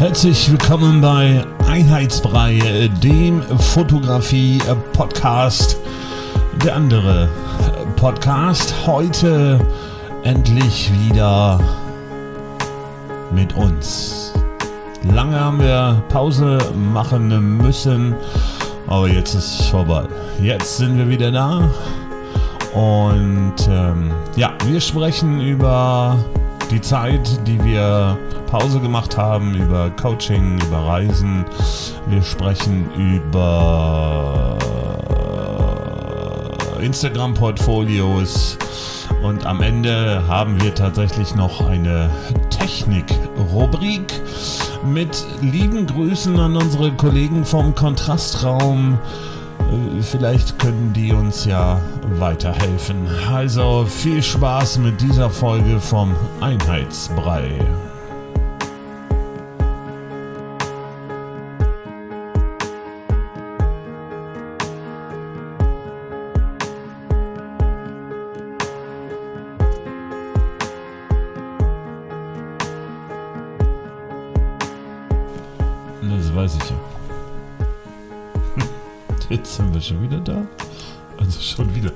Herzlich willkommen bei Einheitsbrei, dem Fotografie-Podcast. Der andere Podcast, heute endlich wieder mit uns. Lange haben wir Pause machen müssen, aber jetzt ist es vorbei. Jetzt sind wir wieder da und wir sprechen über die Zeit, die wir Pause gemacht haben, über Coaching, über Reisen. Wir sprechen über Instagram-Portfolios und am Ende haben wir tatsächlich noch eine Technik-Rubrik mit lieben Grüßen an unsere Kollegen vom Kontrastraum. Vielleicht können die uns ja weiterhelfen. Also viel Spaß mit dieser Folge vom Einheitsbrei. Das weiß ich ja. Jetzt sind wir schon wieder da. Also schon wieder.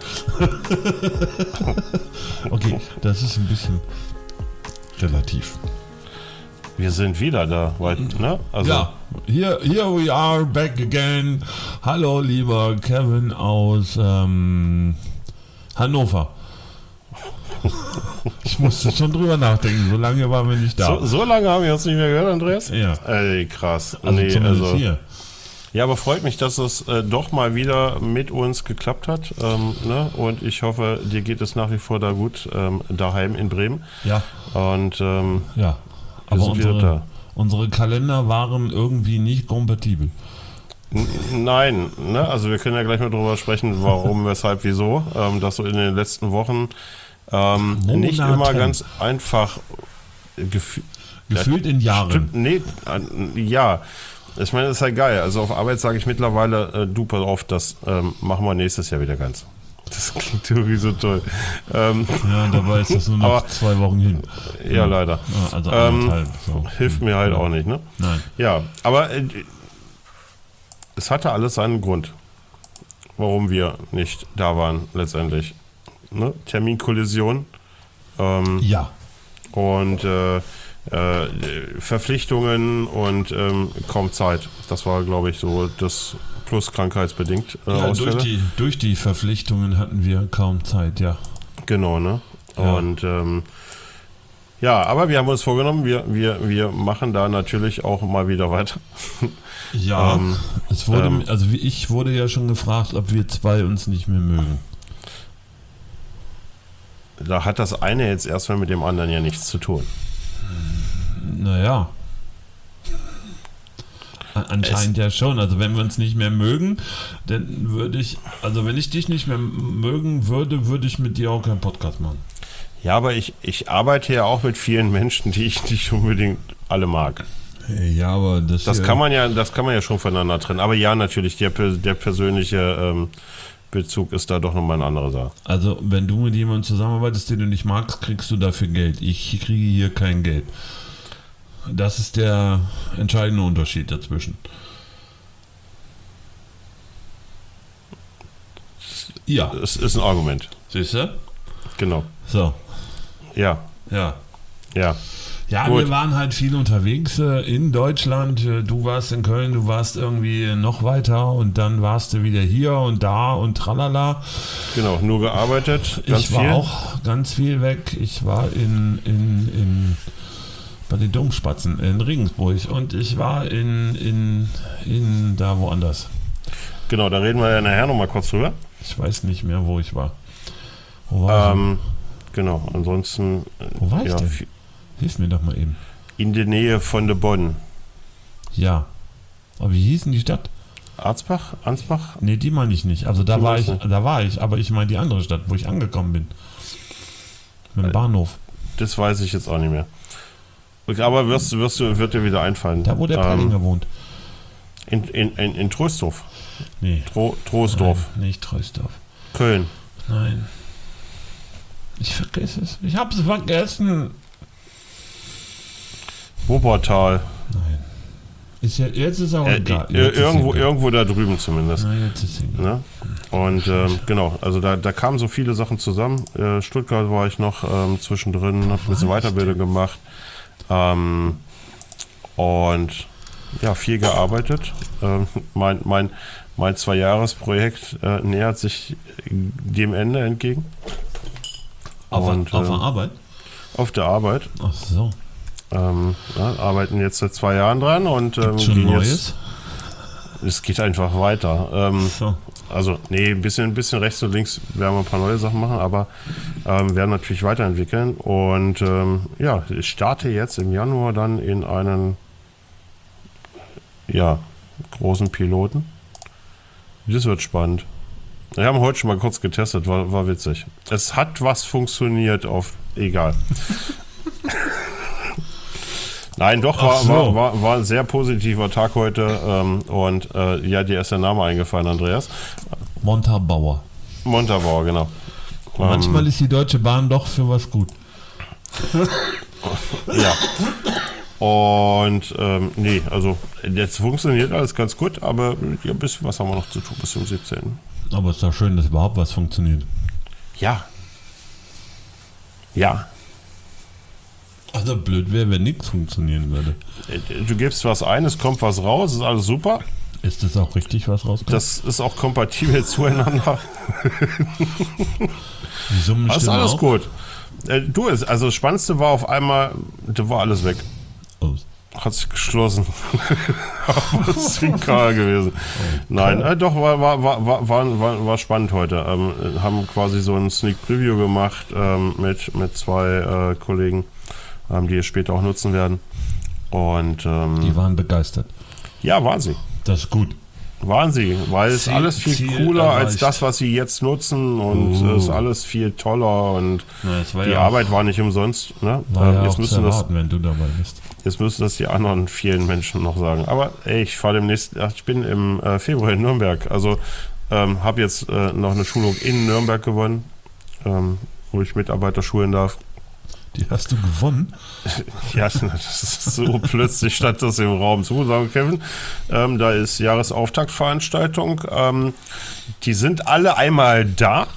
Okay, das ist ein bisschen relativ. Wir sind wieder da, ne? Also ja, here we are back again. Hallo, lieber Kevin aus Hannover. Ich musste schon drüber nachdenken, so lange waren wir nicht da. So lange haben wir uns nicht mehr gehört, Andreas? Ja. Ey, krass. Also hier. Ja, aber freut mich, dass es doch mal wieder mit uns geklappt hat. Ne? Und ich hoffe, dir geht es nach wie vor da gut, daheim in Bremen. Ja. Und ja, aber unsere Kalender waren irgendwie nicht kompatibel. Nein, ne? Also wir können ja gleich mal drüber sprechen, warum, weshalb, wieso. Das so in den letzten Wochen nicht immer ganz einfach gefühlt in Jahren. Ja. Ich meine, das ist halt geil. Also auf Arbeit sage ich mittlerweile, du, pass auf, das machen wir nächstes Jahr wieder ganz. Das klingt irgendwie so toll. Ja, dabei ist das nur noch 2 Wochen hin. Ja, leider. Ja, also anderthalb. So. Hilft mir halt auch nicht, ne? Nein. Ja, aber es hatte alles seinen Grund, warum wir nicht da waren letztendlich. Ne? Terminkollision. Ja. Und Verpflichtungen und kaum Zeit. Das war, glaube ich, so das plus krankheitsbedingt. Ja, durch die Verpflichtungen hatten wir kaum Zeit, ja. Genau, ne? Ja. Und aber wir haben uns vorgenommen, wir machen da natürlich auch mal wieder weiter. Ja, ich wurde ja schon gefragt, ob wir 2 uns nicht mehr mögen. Da hat das eine jetzt erstmal mit dem anderen ja nichts zu tun. Naja. Anscheinend ja schon. Also wenn wir uns nicht mehr mögen, dann würde ich, also wenn ich dich nicht mehr mögen würde, würde ich mit dir auch keinen Podcast machen. Ja, aber ich arbeite ja auch mit vielen Menschen, die ich nicht unbedingt alle mag. Ja, aber das kann man ja schon voneinander trennen. Aber ja, natürlich, der persönliche Bezug ist da doch nochmal eine andere Sache. Also wenn du mit jemandem zusammenarbeitest, den du nicht magst, kriegst du dafür Geld. Ich kriege hier kein Geld. Das ist der entscheidende Unterschied dazwischen. Ja. Das ist ein Argument. Siehst du? Genau. So. Ja. Ja. Ja. Ja, gut. Wir waren halt viel unterwegs in Deutschland. Du warst in Köln, du warst irgendwie noch weiter und dann warst du wieder hier und da und tralala. Genau, nur gearbeitet. Ich war auch ganz viel weg. Ich war bei den Domspatzen in Regensburg und ich war in da woanders. Genau, da reden wir ja nachher nochmal kurz drüber. Ich weiß nicht mehr, wo ich war. Wo war ich? Genau, ansonsten... Wo war ich denn? Hilf mir doch mal eben. In der Nähe von der Bonn. Ja. Aber wie hieß denn die Stadt? Ansbach? Nee, die meine ich nicht. Also da war ich, aber ich meine die andere Stadt, wo ich angekommen bin. Mit dem Bahnhof. Das weiß ich jetzt auch nicht mehr. Aber wird dir wieder einfallen. Da, wo der Perlinger wohnt. In Troisdorf. Nee. Troisdorf. Nein, nicht Troisdorf. Köln. Nein. Ich vergesse es. Ich habe es vergessen. Wuppertal. Nein. Jetzt ist auch egal. Irgendwo da drüben zumindest. Na, jetzt ist egal. Ne? Und genau, also da kamen so viele Sachen zusammen. Stuttgart war ich noch zwischendrin, habe ein bisschen Weiterbildung gemacht. Und ja, viel gearbeitet. Mein 2-Jahres-Projekt nähert sich dem Ende entgegen. Auf der Arbeit? Auf der Arbeit. Ach so. Arbeiten jetzt seit 2 Jahren dran und schon Neues? Es geht einfach weiter. So. Also, nee, ein bisschen rechts und links werden wir ein paar neue Sachen machen, aber werden natürlich weiterentwickeln. Und ich starte jetzt im Januar dann in einen großen Piloten. Das wird spannend. Wir haben heute schon mal kurz getestet, war witzig. Es hat was funktioniert egal. Nein, doch, war ein sehr positiver Tag heute und dir ist der Name eingefallen, Andreas. Montabaur, genau. Manchmal ist die Deutsche Bahn doch für was gut. Ja. Und also jetzt funktioniert alles ganz gut, aber ein bisschen was haben wir noch zu tun bis zum 17. Aber es ist doch schön, dass überhaupt was funktioniert. Ja. Also blöd wäre, wenn nichts funktionieren würde. Du gibst was ein, es kommt was raus, ist alles super. Ist das auch richtig, was rauskommt? Das ist auch kompatibel zueinander. Die Summen das ist alles auch gut. Also das Spannendste war auf einmal, da war alles weg. Hat sich geschlossen. Aber es ist egal gewesen. Okay. Nein, doch, war spannend heute. Haben quasi so ein Sneak Preview gemacht mit 2 Kollegen, die es später auch nutzen werden. Und die waren begeistert. Ja, waren sie. Das ist gut. Waren sie, weil es alles viel cooler als das, was sie jetzt nutzen und es ist alles viel toller und die Arbeit war nicht umsonst. Ne? Jetzt müssen erwarten, wenn du dabei bist. Jetzt müssen das die anderen vielen Menschen noch sagen. Aber ich bin im Februar in Nürnberg. Also habe jetzt noch eine Schulung in Nürnberg gewonnen, wo ich Mitarbeiter schulen darf. Die hast du gewonnen? Ja, das ist so plötzlich stand das im Raum zu, sagen Kevin. Da ist Jahresauftaktveranstaltung. Die sind alle einmal da.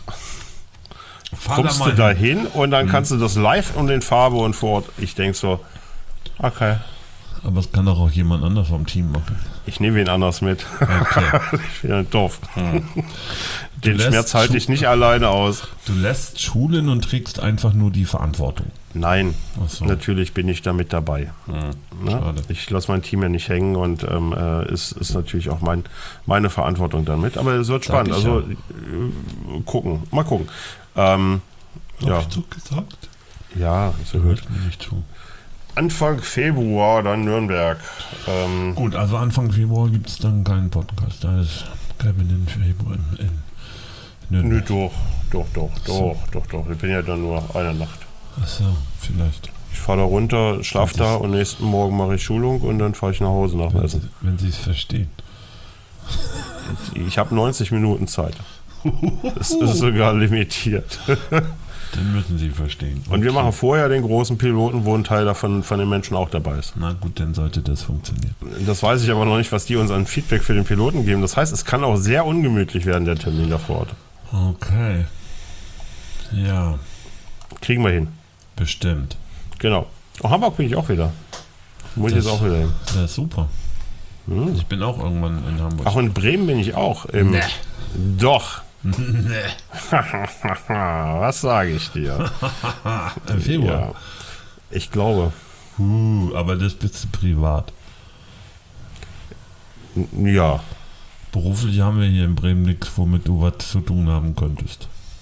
Kommst du da hin und dann kannst du das live und in Farbe und vor Ort. Ich denke so, okay. Aber es kann doch auch jemand anders vom Team machen. Ich nehme wen anders mit. Okay. Ich bin doof. Den Schmerz halte ich nicht alleine aus. Du lässt schulen und trägst einfach nur die Verantwortung. Nein, natürlich bin ich da mit dabei. Schade. Ich lasse mein Team ja nicht hängen und ist natürlich auch meine Verantwortung damit. Aber es wird spannend. Also mal gucken. Hab ich so gesagt? Ja, so hört mir nicht zu. Anfang Februar dann Nürnberg. Gut, also Anfang Februar gibt es dann keinen Podcast. Da ist Kevin in Februar in Nürnberg. Nö, doch. Ich bin ja dann nur eine Nacht. Achso, vielleicht. Ich fahre da runter, schlaf da und nächsten Morgen mache ich Schulung und dann fahre ich nach Hause nach Essen. Wenn Sie es verstehen. Ich habe 90 Minuten Zeit. Das ist sogar limitiert. Dann müssen Sie verstehen. Und wir machen vorher den großen Piloten, wo ein Teil davon von den Menschen auch dabei ist. Na gut, dann sollte das funktionieren. Das weiß ich aber noch nicht, was die uns an Feedback für den Piloten geben. Das heißt, es kann auch sehr ungemütlich werden, der Termin da vor Ort. Okay. Ja. Kriegen wir hin. Bestimmt. Genau. Oh, Hamburg bin ich auch wieder. Muss ich jetzt auch wieder hin. Das ist super. Ich bin auch irgendwann in Hamburg. Auch in Bremen bin ich auch. Nee. Doch. Nee. Was sage ich dir? Im Februar? Ja, ich glaube. Aber das bist du privat. Ja. Beruflich haben wir hier in Bremen nichts, womit du was zu tun haben könntest.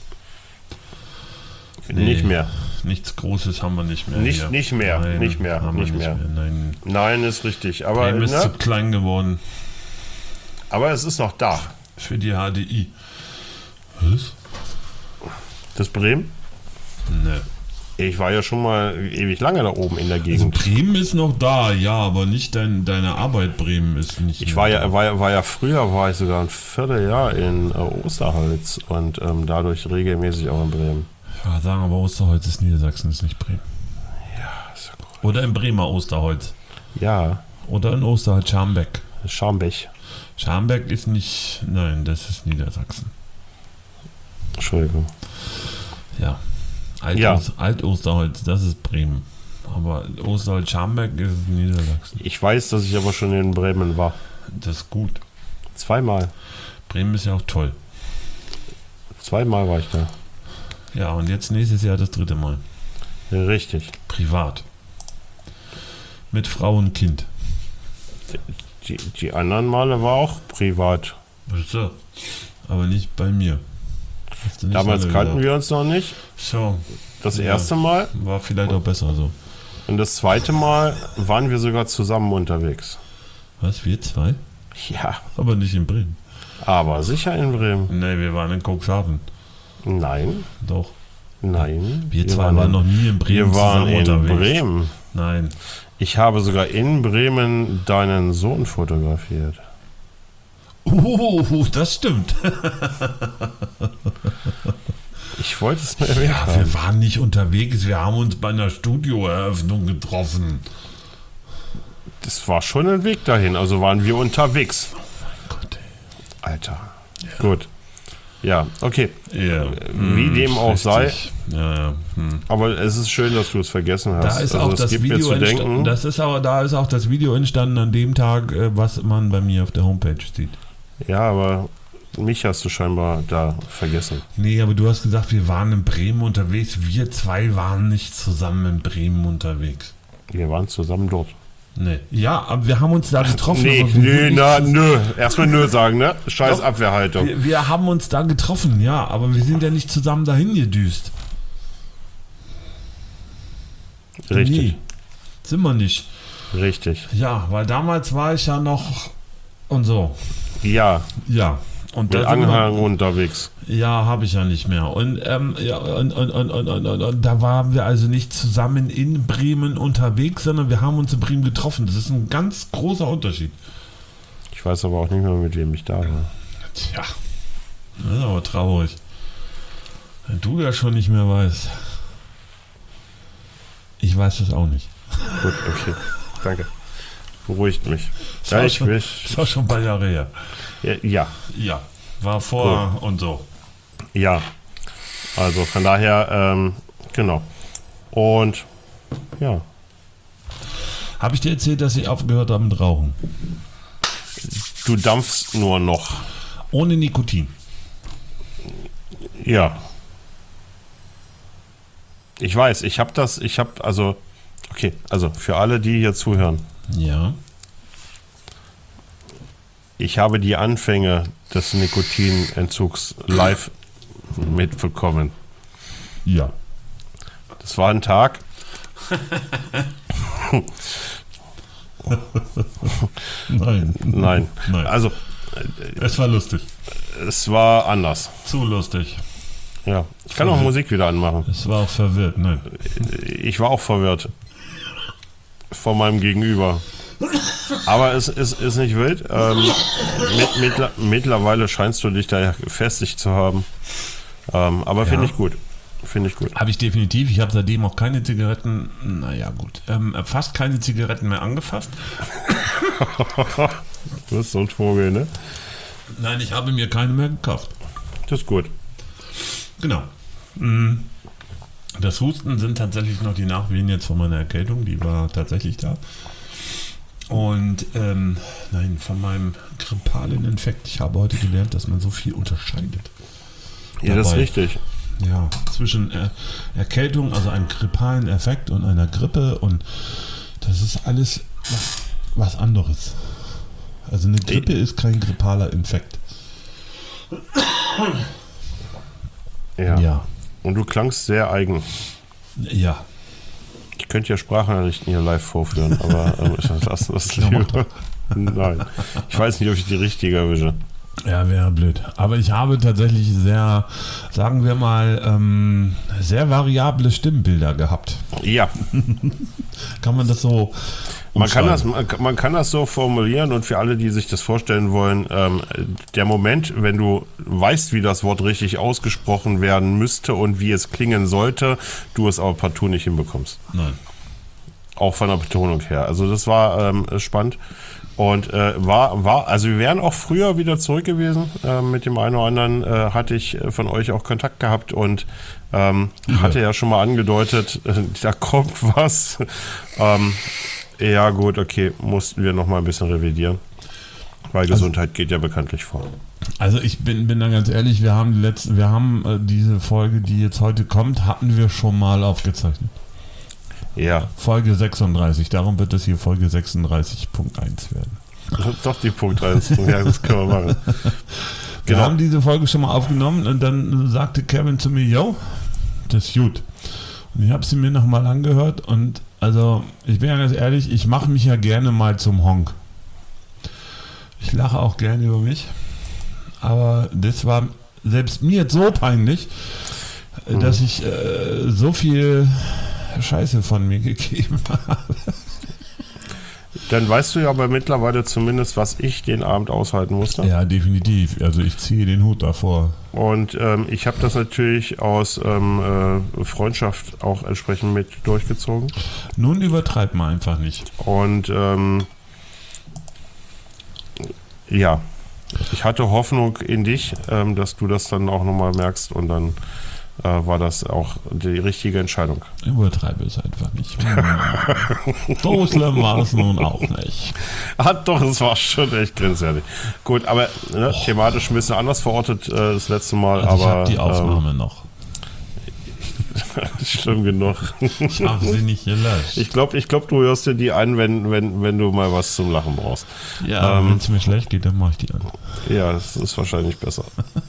Nee, nicht mehr. Nichts Großes haben wir nicht mehr. Nicht mehr. Nein, ist richtig. Aber Bremen ist zu klein geworden. Aber es ist noch da. Für die HDI. Was? Das Bremen? Ne. Ich war ja schon mal ewig lange da oben in der Gegend. Also Bremen ist noch da, ja, aber nicht deine Arbeit Bremen ist nicht. Ich war ja früher sogar ein Vierteljahr in Osterholz und dadurch regelmäßig auch in Bremen. Ich würde sagen, aber Osterholz ist Niedersachsen, ist nicht Bremen. Ja, ist ja gut. Oder in Bremer Osterholz. Ja. Oder in Osterholz-Scharmbeck. Scharmbeck. Scharmbeck ist nicht, nein, das ist Niedersachsen. Entschuldigung. Ja. Alt-Osterholz, das ist Bremen. Aber Osterholz-Scharmbeck ist Niedersachsen. Ich weiß, dass ich aber schon in Bremen war. Das ist gut. 2-mal. Bremen ist ja auch toll. 2-mal war ich da. Ja, und jetzt nächstes Jahr das 3. Mal. Richtig. Privat. Mit Frau und Kind. Die anderen Male war auch privat. So. Aber nicht bei mir. Damals kannten wir uns noch nicht. So. Das erste Mal. War vielleicht auch besser so. Und das 2. Mal waren wir sogar zusammen unterwegs. Was, wir 2? Ja. Aber nicht in Bremen. Aber sicher in Bremen. Nee, wir waren in Cuxhaven. Nein. Doch. Nein. Wir zwei waren noch nie in Bremen. Wir waren in unterwegs. Bremen. Nein. Ich habe sogar in Bremen deinen Sohn fotografiert. Das stimmt. Ich wollte es nur erwähnen. Ja, wir waren nicht unterwegs, wir haben uns bei einer Studioeröffnung getroffen. Das war schon ein Weg dahin, also waren wir unterwegs. Oh mein Gott, ey. Alter. Ja. Gut. Ja, okay. Ja. Wie dem auch sei. Ja. Aber es ist schön, dass du es vergessen hast. Da ist auch das Video entstanden. Da ist auch das Video entstanden an dem Tag, was man bei mir auf der Homepage sieht. Ja, aber mich hast du scheinbar da vergessen. Nee, aber du hast gesagt, wir waren in Bremen unterwegs. Wir 2 waren nicht zusammen in Bremen unterwegs. Wir waren zusammen dort. Nee. Ja, aber wir haben uns da getroffen. Nö. Erstmal nö sagen, ne? Scheiß Doch, Abwehrhaltung. Wir haben uns da getroffen, ja, aber wir sind ja nicht zusammen dahin gedüst. Richtig. Nee, sind wir nicht. Richtig. Ja, weil damals war ich ja noch und so. Ja. Ja. Und Mit da Anhang unterwegs. Ja, habe ich ja nicht mehr. Und, und da waren wir also nicht zusammen in Bremen unterwegs, sondern wir haben uns in Bremen getroffen. Das ist ein ganz großer Unterschied. Ich weiß aber auch nicht mehr, mit wem ich da war. Tja, das ist aber traurig. Wenn du das schon nicht mehr weißt. Ich weiß das auch nicht. Gut, okay. Danke. Beruhigt mich. Das war schon ein paar Jahre her. Ja. Ja, war vor Cool. und so. Ja. Also von daher, genau. Und ja. Habe ich dir erzählt, dass ich aufgehört habe mit Rauchen? Du dampfst nur noch. Ohne Nikotin. Ja. Ich weiß, also für alle, die hier zuhören. Ja. Ich habe die Anfänge des Nikotinentzugs live mitbekommen. Ja. Das war ein Tag. Nein. Also, Es war lustig. es war anders. Zu lustig. Ja. Ich kann auch Musik wieder anmachen. Es war auch verwirrt, nein. Ich war auch verwirrt. Von meinem Gegenüber. Aber es ist nicht wild. Mittlerweile scheinst du dich da festig zu haben. Aber finde ich gut. Habe ich definitiv. Ich habe seitdem auch keine Zigaretten, fast keine Zigaretten mehr angefasst. Du bist so ein Vogel, ne? Nein, ich habe mir keine mehr gekauft. Das ist gut. Genau. Das Husten sind tatsächlich noch die Nachwehen jetzt von meiner Erkältung. Die war tatsächlich da. Und von meinem grippalen Infekt. Ich habe heute gelernt, dass man so viel unterscheidet. Ja, das ist richtig. Ja, zwischen Erkältung, also einem grippalen Effekt und einer Grippe, und das ist alles was anderes. Also eine Grippe ist kein grippaler Infekt. Ja. Und du klangst sehr eigen. Ja. Ich könnte ja Sprachnachrichten hier live vorführen, aber lassen das lieber. Nein. Ich weiß nicht, ob ich die richtige erwische. Ja, wäre blöd. Aber ich habe tatsächlich sehr, sagen wir mal, sehr variable Stimmbilder gehabt. Ja. Kann man das so man kann das so formulieren, und für alle, die sich das vorstellen wollen, der Moment, wenn du weißt, wie das Wort richtig ausgesprochen werden müsste und wie es klingen sollte, du es aber partout nicht hinbekommst. Nein. Auch von der Betonung her. Also das war spannend. Und also wir wären auch früher wieder zurück gewesen. Mit dem einen oder anderen hatte ich von euch auch Kontakt gehabt und hatte ja schon mal angedeutet, da kommt was. Ja gut, okay, mussten wir noch mal ein bisschen revidieren. Weil Gesundheit geht ja bekanntlich vor. Also ich bin da ganz ehrlich, wir haben diese Folge, die jetzt heute kommt, hatten wir schon mal aufgezeichnet. Ja. Folge 36, darum wird es hier Folge 36.1 werden. Doch die Punkt 1, ja, das können wir machen. Wir haben diese Folge schon mal aufgenommen und dann sagte Kevin zu mir, yo, das ist gut. Und ich habe sie mir nochmal angehört und also ich bin ja ganz ehrlich, ich mache mich ja gerne mal zum Honk. Ich lache auch gerne über mich, aber das war selbst mir jetzt so peinlich, dass ich so viel Scheiße von mir gegeben habe. Dann weißt du ja aber mittlerweile zumindest, was ich den Abend aushalten musste. Ja, definitiv. Also ich ziehe den Hut davor. Und ich habe das natürlich aus Freundschaft auch entsprechend mit durchgezogen. Nun übertreibt man einfach nicht. Und ja, ich hatte Hoffnung in dich, dass du das dann auch nochmal merkst und dann war das auch die richtige Entscheidung. Übertreibe es einfach nicht. So schlimm war es nun auch nicht. Doch, es war schon echt grenzwertig. Gut, aber thematisch ein bisschen anders verortet das letzte Mal. Also aber ich habe die Aufnahme noch. Schlimm genug. Ich habe sie nicht gelöscht. Ich glaube, du hörst dir die an, wenn du mal was zum Lachen brauchst. Ja, wenn es mir schlecht geht, dann mache ich die an. Ja, das ist wahrscheinlich besser.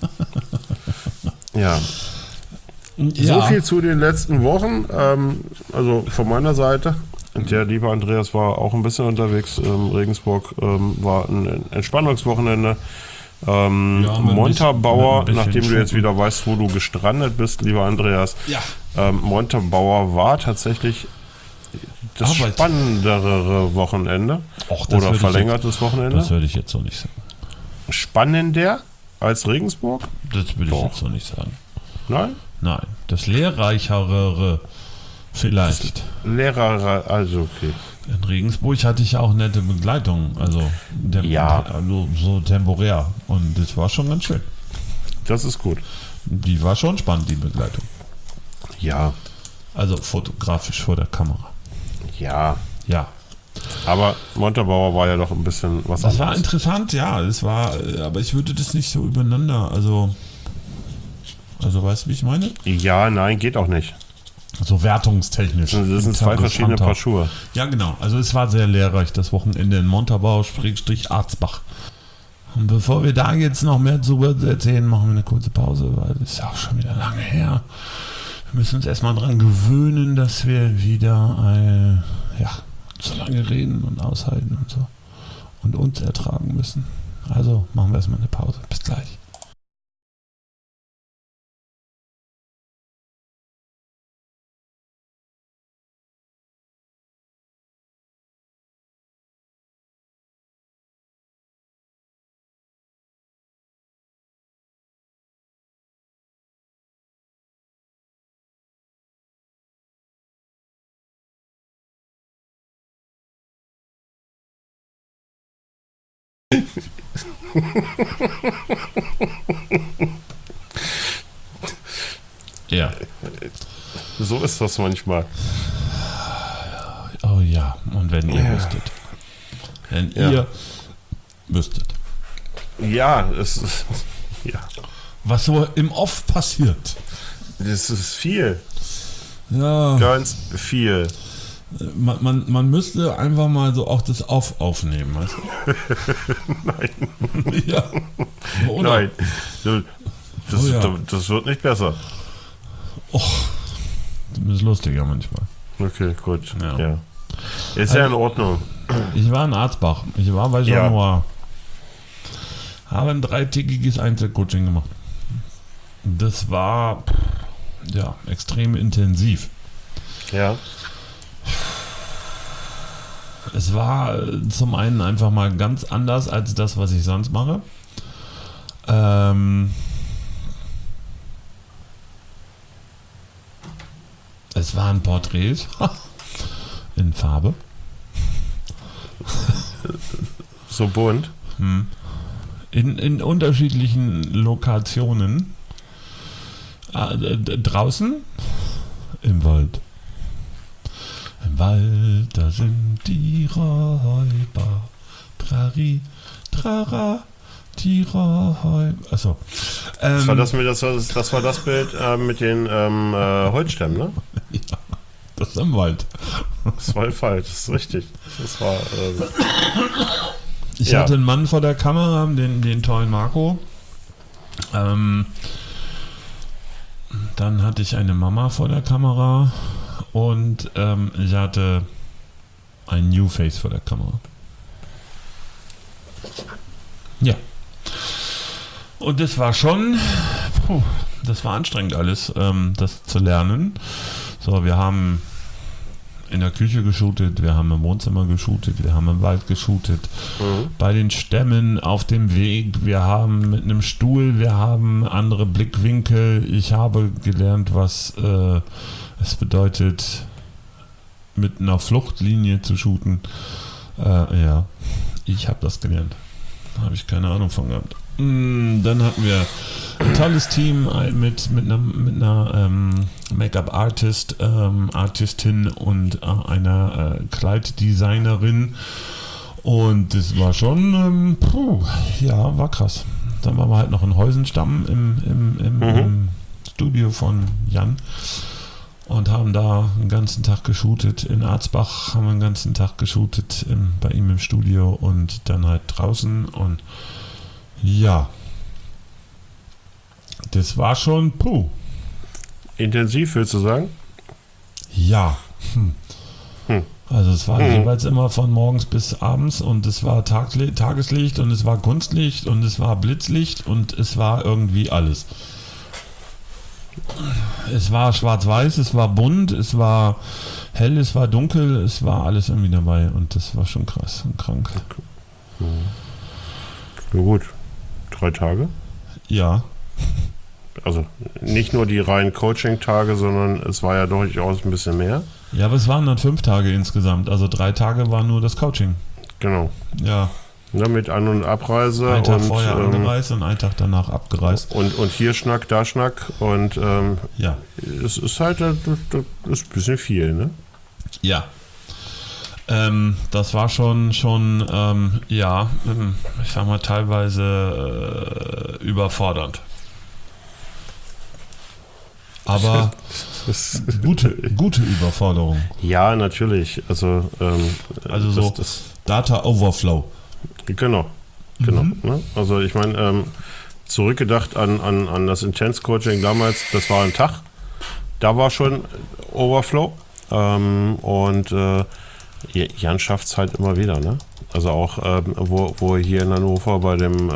Ja. So viel zu den letzten Wochen. Also von meiner Seite. Der liebe Andreas war auch ein bisschen unterwegs. Regensburg war ein Entspannungswochenende. Montabaur, nachdem du jetzt wieder weißt, wo du gestrandet bist, lieber Andreas. Ja. Montabaur war tatsächlich das spannendere Wochenende. Oder verlängertes Wochenende. Das würde ich jetzt so nicht sagen. Spannender als Regensburg? Das würde ich jetzt so nicht sagen. Nein? Nein, das lehrreichere vielleicht. Also okay. In Regensburg hatte ich auch nette Begleitung, also so temporär. Und das war schon ganz schön. Das ist gut. Die war schon spannend, die Begleitung. Ja. Also fotografisch vor der Kamera. Ja. Ja. Aber Montabaur war ja doch ein bisschen was anderes. Das war interessant, ja. Das war, aber ich würde das nicht so übereinander, also weißt du, wie ich meine? Ja, nein, geht auch nicht. So wertungstechnisch. Das sind zwei verschiedene Paar Schuhe. Ja, genau. Also es war sehr lehrreich, das Wochenende in Montabaur-Arzbach. Und bevor wir da jetzt noch mehr zu erzählen, machen wir eine kurze Pause, weil das ist ja auch schon wieder lange her. Wir müssen uns erstmal dran gewöhnen, dass wir wieder so lange reden und aushalten und so. Und uns ertragen müssen. Also machen wir erstmal eine Pause. Bis gleich. Ja. So ist das manchmal. Oh ja, und wenn ihr wüsstet. Wenn ihr wüsstet. Ja, es ist. Ja. Was so im Off passiert. Das ist viel. Ja. Ganz viel. Man müsste einfach mal so auch das Off aufnehmen, weißt du? Nein. Ja. Oder? Nein. Das wird nicht besser. Das ist lustiger manchmal. Okay, gut. Ja. Ist ja in Ordnung. Ich war in Arzbach. Ich war bei Januar. Habe ein 3-tägiges Einzelcoaching gemacht. Das war extrem intensiv. Ja. Es war zum einen einfach mal ganz anders als das, was ich sonst mache. Es waren Porträts in Farbe. So bunt. In unterschiedlichen Lokationen. Draußen im Wald. Im Wald, da sind die Räuber. Trari, trara, die Räuber. Achso. Das war das Bild mit den Holzstämmen, ne? Ja, das ist im Wald. Das war falsch, das ist richtig. Das war. Ich hatte einen Mann vor der Kamera, den tollen Marco. Dann hatte ich eine Mama vor der Kamera und ich hatte ein New Face vor der Kamera. Ja. Und das war schon, das war anstrengend alles, das zu lernen. So, wir haben in der Küche geshootet, wir haben im Wohnzimmer geshootet, wir haben im Wald geshootet, bei den Stämmen auf dem Weg, wir haben mit einem Stuhl, wir haben andere Blickwinkel. Ich habe gelernt, was es bedeutet, mit einer Fluchtlinie zu shooten. Ja, ich habe das gelernt. Da habe ich keine Ahnung von gehabt. Dann hatten wir ein tolles Team mit einer Make-up-Artistin und einer Kleiddesignerin. Und das war schon, ja, war krass. Dann waren wir halt noch in Heusenstamm im Studio von Jan und haben da einen ganzen Tag geshootet. In Arzbach haben wir einen ganzen Tag geshootet bei ihm im Studio und dann halt draußen. Und ja, das war schon intensiv, willst du sagen? Ja. Also es war jeweils immer von morgens bis abends und es war Tageslicht und es war Kunstlicht und es war Blitzlicht und es war irgendwie alles. Es war schwarz-weiß, es war bunt, es war hell, es war dunkel, es war alles irgendwie dabei und das war schon krass und krank. Na gut, 3 Tage? Ja. Also nicht nur die reinen Coaching-Tage, sondern es war ja durchaus ein bisschen mehr. Ja, aber es waren dann 5 Tage insgesamt, also 3 Tage war nur das Coaching. Genau. Ja. Ja, mit An- und Abreise. Ein Tag vorher angereist und einen Tag danach abgereist. Und hier Schnack, da Schnack. Und ja. Es ist halt das ist ein bisschen viel, ne? Ja. Das war schon ja, ich sag mal, teilweise überfordernd. Aber gute Überforderung. Ja, natürlich. Also so Data Overflow. Genau. Ne? Also ich meine, zurückgedacht an das Intense Coaching damals, das war ein Tag. Da war schon Overflow. Und Jan schafft es halt immer wieder, ne? Also auch, wo hier in Hannover bei dem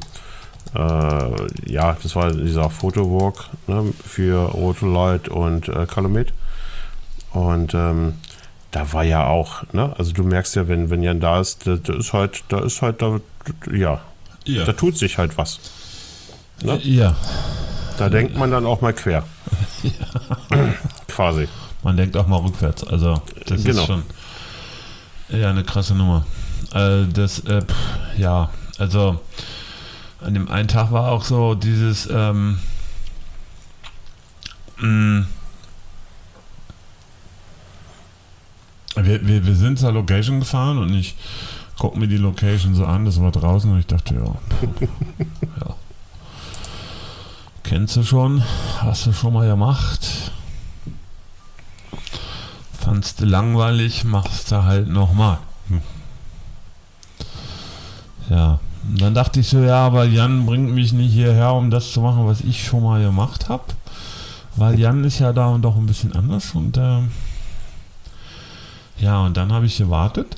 das war dieser Photowalk, ne, für Rote Light und Calumet. Und da war ja auch, ne, also du merkst ja, wenn Jan da ist, da tut sich halt was. Ne? Ja. Da denkt man dann auch mal quer. Ja. Quasi. Man denkt auch mal rückwärts. Also das ist schon eine krasse Nummer. Ja, also an dem einen Tag war auch so dieses wir sind zur Location gefahren und ich gucke mir die Location so an, das war draußen und ich dachte, ja. Kennst du schon? Hast du schon mal gemacht? Fandst du langweilig, machst du halt nochmal. Ja. Und dann dachte ich so, ja, aber Jan bringt mich nicht hierher, um das zu machen, was ich schon mal gemacht habe. Weil Jan ist ja da und doch ein bisschen anders. Und und dann habe ich gewartet.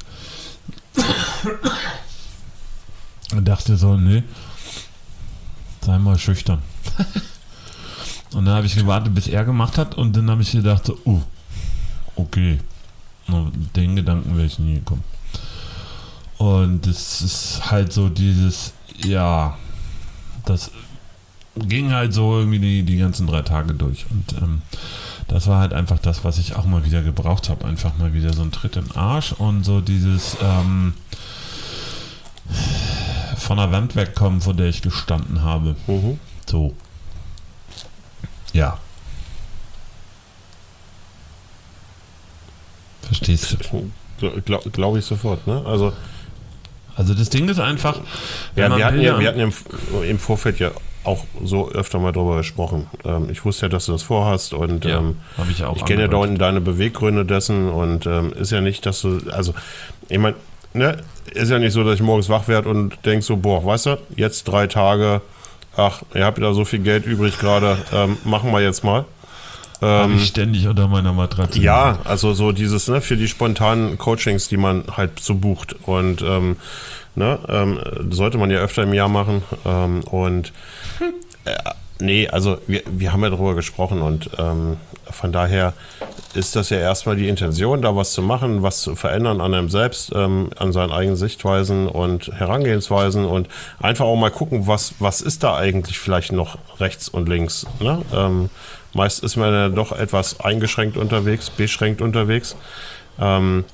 Und dachte so, nee, sei mal schüchtern. Und dann habe ich gewartet, bis er gemacht hat. Und dann habe ich gedacht, so, okay. Und den Gedanken wäre ich nie gekommen. Und es ist halt so dieses, ja, das ging halt so irgendwie die ganzen 3 Tage durch. Und das war halt einfach das, was ich auch mal wieder gebraucht habe. Einfach mal wieder so ein Tritt in den Arsch und so dieses von der Wand wegkommen, vor der ich gestanden habe. So. Ja. Verstehst du? Glaube ich sofort, ne? Also das Ding ist einfach... wir hatten im Vorfeld ja auch so öfter mal drüber gesprochen. Ich wusste ja, dass du das vorhast und habe ich auch ich kenne ja da unten deine Beweggründe dessen und ist ja nicht, dass du... Also, ich meine, ne? Ist ja nicht so, dass ich morgens wach werde und denke so, boah, weißt du, jetzt 3 Tage, ach, ihr habt ja so viel Geld übrig gerade, machen wir jetzt mal. Habe ich ständig unter meiner Matratze. Ja, also so dieses, ne, für die spontanen Coachings, die man halt so bucht und sollte man ja öfter im Jahr machen nee, also wir haben ja darüber gesprochen und von daher ist das ja erstmal die Intention, da was zu machen, was zu verändern an einem selbst, an seinen eigenen Sichtweisen und Herangehensweisen und einfach auch mal gucken, was ist da eigentlich vielleicht noch rechts und links, ne? Meist ist man ja doch etwas eingeschränkt unterwegs, beschränkt unterwegs. Und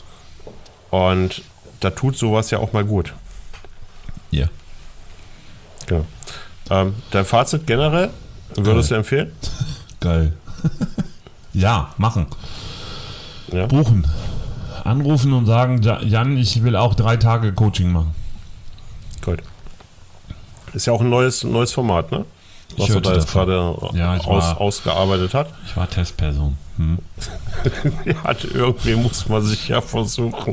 da tut sowas ja auch mal gut. Ja. Genau. Dein Fazit generell, würdest du empfehlen? Geil. Ja, machen. Ja. Buchen. Anrufen und sagen, Jan, ich will auch 3 Tage Coaching machen. Gut. Ist ja auch ein neues Format, ne? Was du da jetzt gerade ausgearbeitet hat. Ich war Testperson. Ja, irgendwie muss man sich ja versuchen.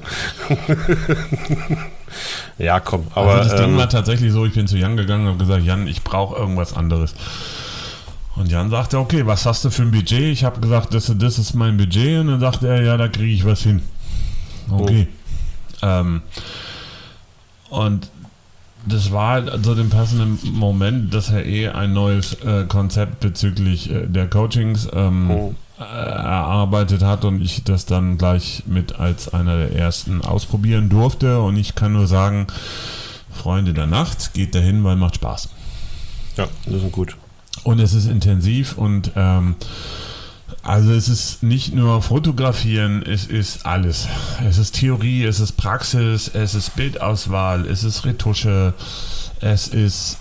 Ja, komm. Aber also das Ding war tatsächlich so, ich bin zu Jan gegangen und habe gesagt, Jan, ich brauche irgendwas anderes. Und Jan sagte, okay, was hast du für ein Budget? Ich habe gesagt, das ist mein Budget. Und dann sagte er, ja, da kriege ich was hin. Okay. Und das war halt so den passenden Moment, dass er ein neues Konzept bezüglich der Coachings erarbeitet hat und ich das dann gleich mit als einer der ersten ausprobieren durfte. Und ich kann nur sagen, Freunde der Nacht, geht dahin, weil macht Spaß. Ja, das ist gut. Und es ist intensiv und also es ist nicht nur Fotografieren, es ist alles. Es ist Theorie, es ist Praxis, es ist Bildauswahl, es ist Retusche, es ist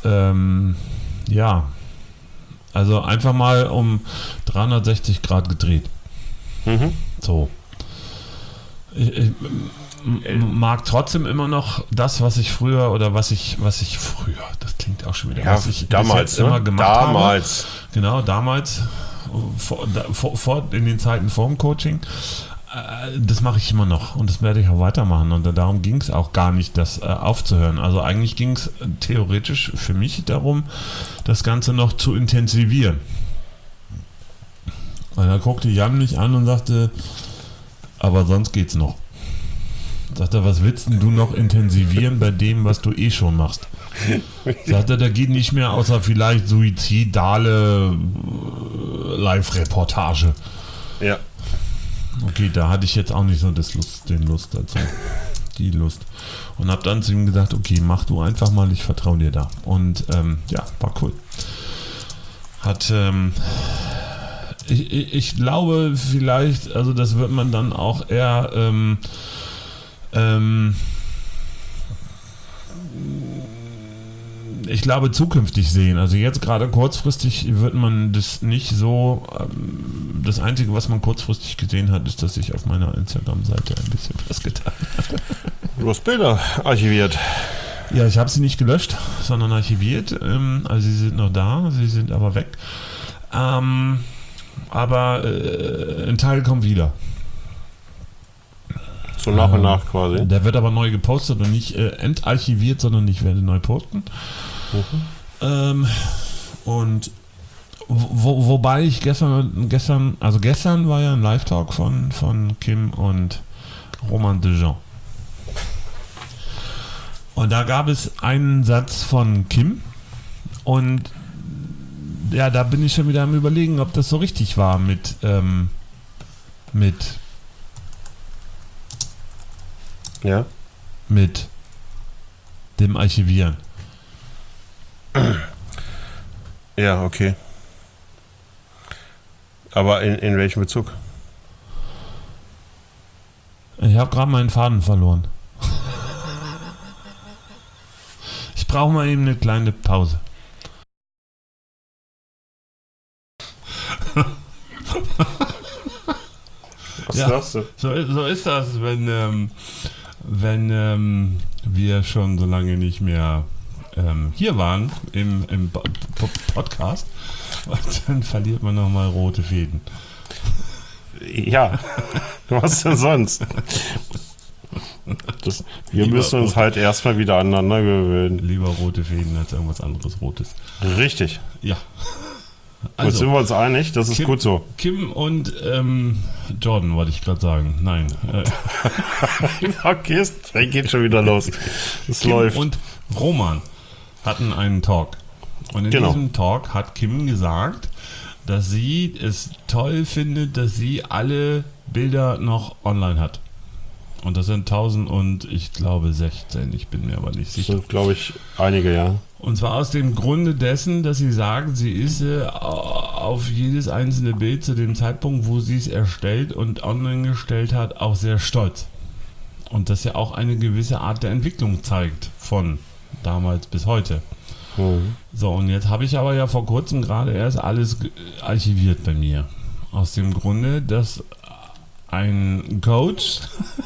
also einfach mal um 360 Grad gedreht. So. Ich mag trotzdem immer noch das, was ich früher, das klingt auch schon wieder, ja, was ich damals immer gemacht habe. Genau, damals, in den Zeiten vor dem Coaching. Das mache ich immer noch und das werde ich auch weitermachen und darum ging es auch gar nicht, das aufzuhören. Also eigentlich ging es theoretisch für mich darum, das Ganze noch zu intensivieren. Und da guckte Jan mich an und sagte, aber sonst geht's noch. Sagt er, was willst denn du noch intensivieren bei dem, was du eh schon machst? Sagt er, da geht nicht mehr, außer vielleicht suizidale Live-Reportage. Ja. Okay, da hatte ich jetzt auch nicht so die Lust. Und habe dann zu ihm gesagt, okay, mach du einfach mal, ich vertraue dir da. Und war cool. Ich glaube vielleicht, also das wird man dann auch eher ich glaube zukünftig sehen. Also jetzt gerade kurzfristig wird man das nicht so. Das Einzige, was man kurzfristig gesehen hat, ist, dass ich auf meiner Instagram-Seite ein bisschen was getan habe. Du hast Bilder archiviert. Ja, ich habe sie nicht gelöscht, sondern archiviert. Also sie sind noch da, sie sind aber weg. Aber ein Teil kommt wieder. So nach und nach quasi. Der wird aber neu gepostet und nicht entarchiviert, sondern ich werde neu posten. Und wobei ich gestern war ja ein Live-Talk von Kim und Roman Dejean. Und da gab es einen Satz von Kim und ja, da bin ich schon wieder am Überlegen, ob das so richtig war mit dem Archivieren. Ja, okay. Aber in welchem Bezug? Ich habe gerade meinen Faden verloren. Ich brauche mal eben eine kleine Pause. Was sagst du? So ist das, wenn wir schon so lange nicht mehr hier waren im Podcast, dann verliert man nochmal rote Fäden. Ja, was denn sonst? Wir müssen uns halt erstmal wieder aneinander gewöhnen. Lieber rote Fäden als irgendwas anderes Rotes. Richtig. Ja. Also, gut, sind wir uns einig? Das ist gut so. Kim und Jordan wollte ich gerade sagen. Nein. Okay, es geht schon wieder los. Es Kim läuft. Und Roman hatten einen Talk. Und in diesem Talk hat Kim gesagt, dass sie es toll findet, dass sie alle Bilder noch online hat. Und das sind 1000 und ich glaube 16, ich bin mir aber nicht sicher. Das sind, glaube ich, einige, ja. Und zwar aus dem Grunde dessen, dass sie sagt, sie ist auf jedes einzelne Bild zu dem Zeitpunkt, wo sie es erstellt und online gestellt hat, auch sehr stolz. Und das ja auch eine gewisse Art der Entwicklung zeigt, von damals bis heute. Mhm. So, und jetzt habe ich aber ja vor kurzem gerade erst alles archiviert bei mir. Aus dem Grunde, dass ein Coach,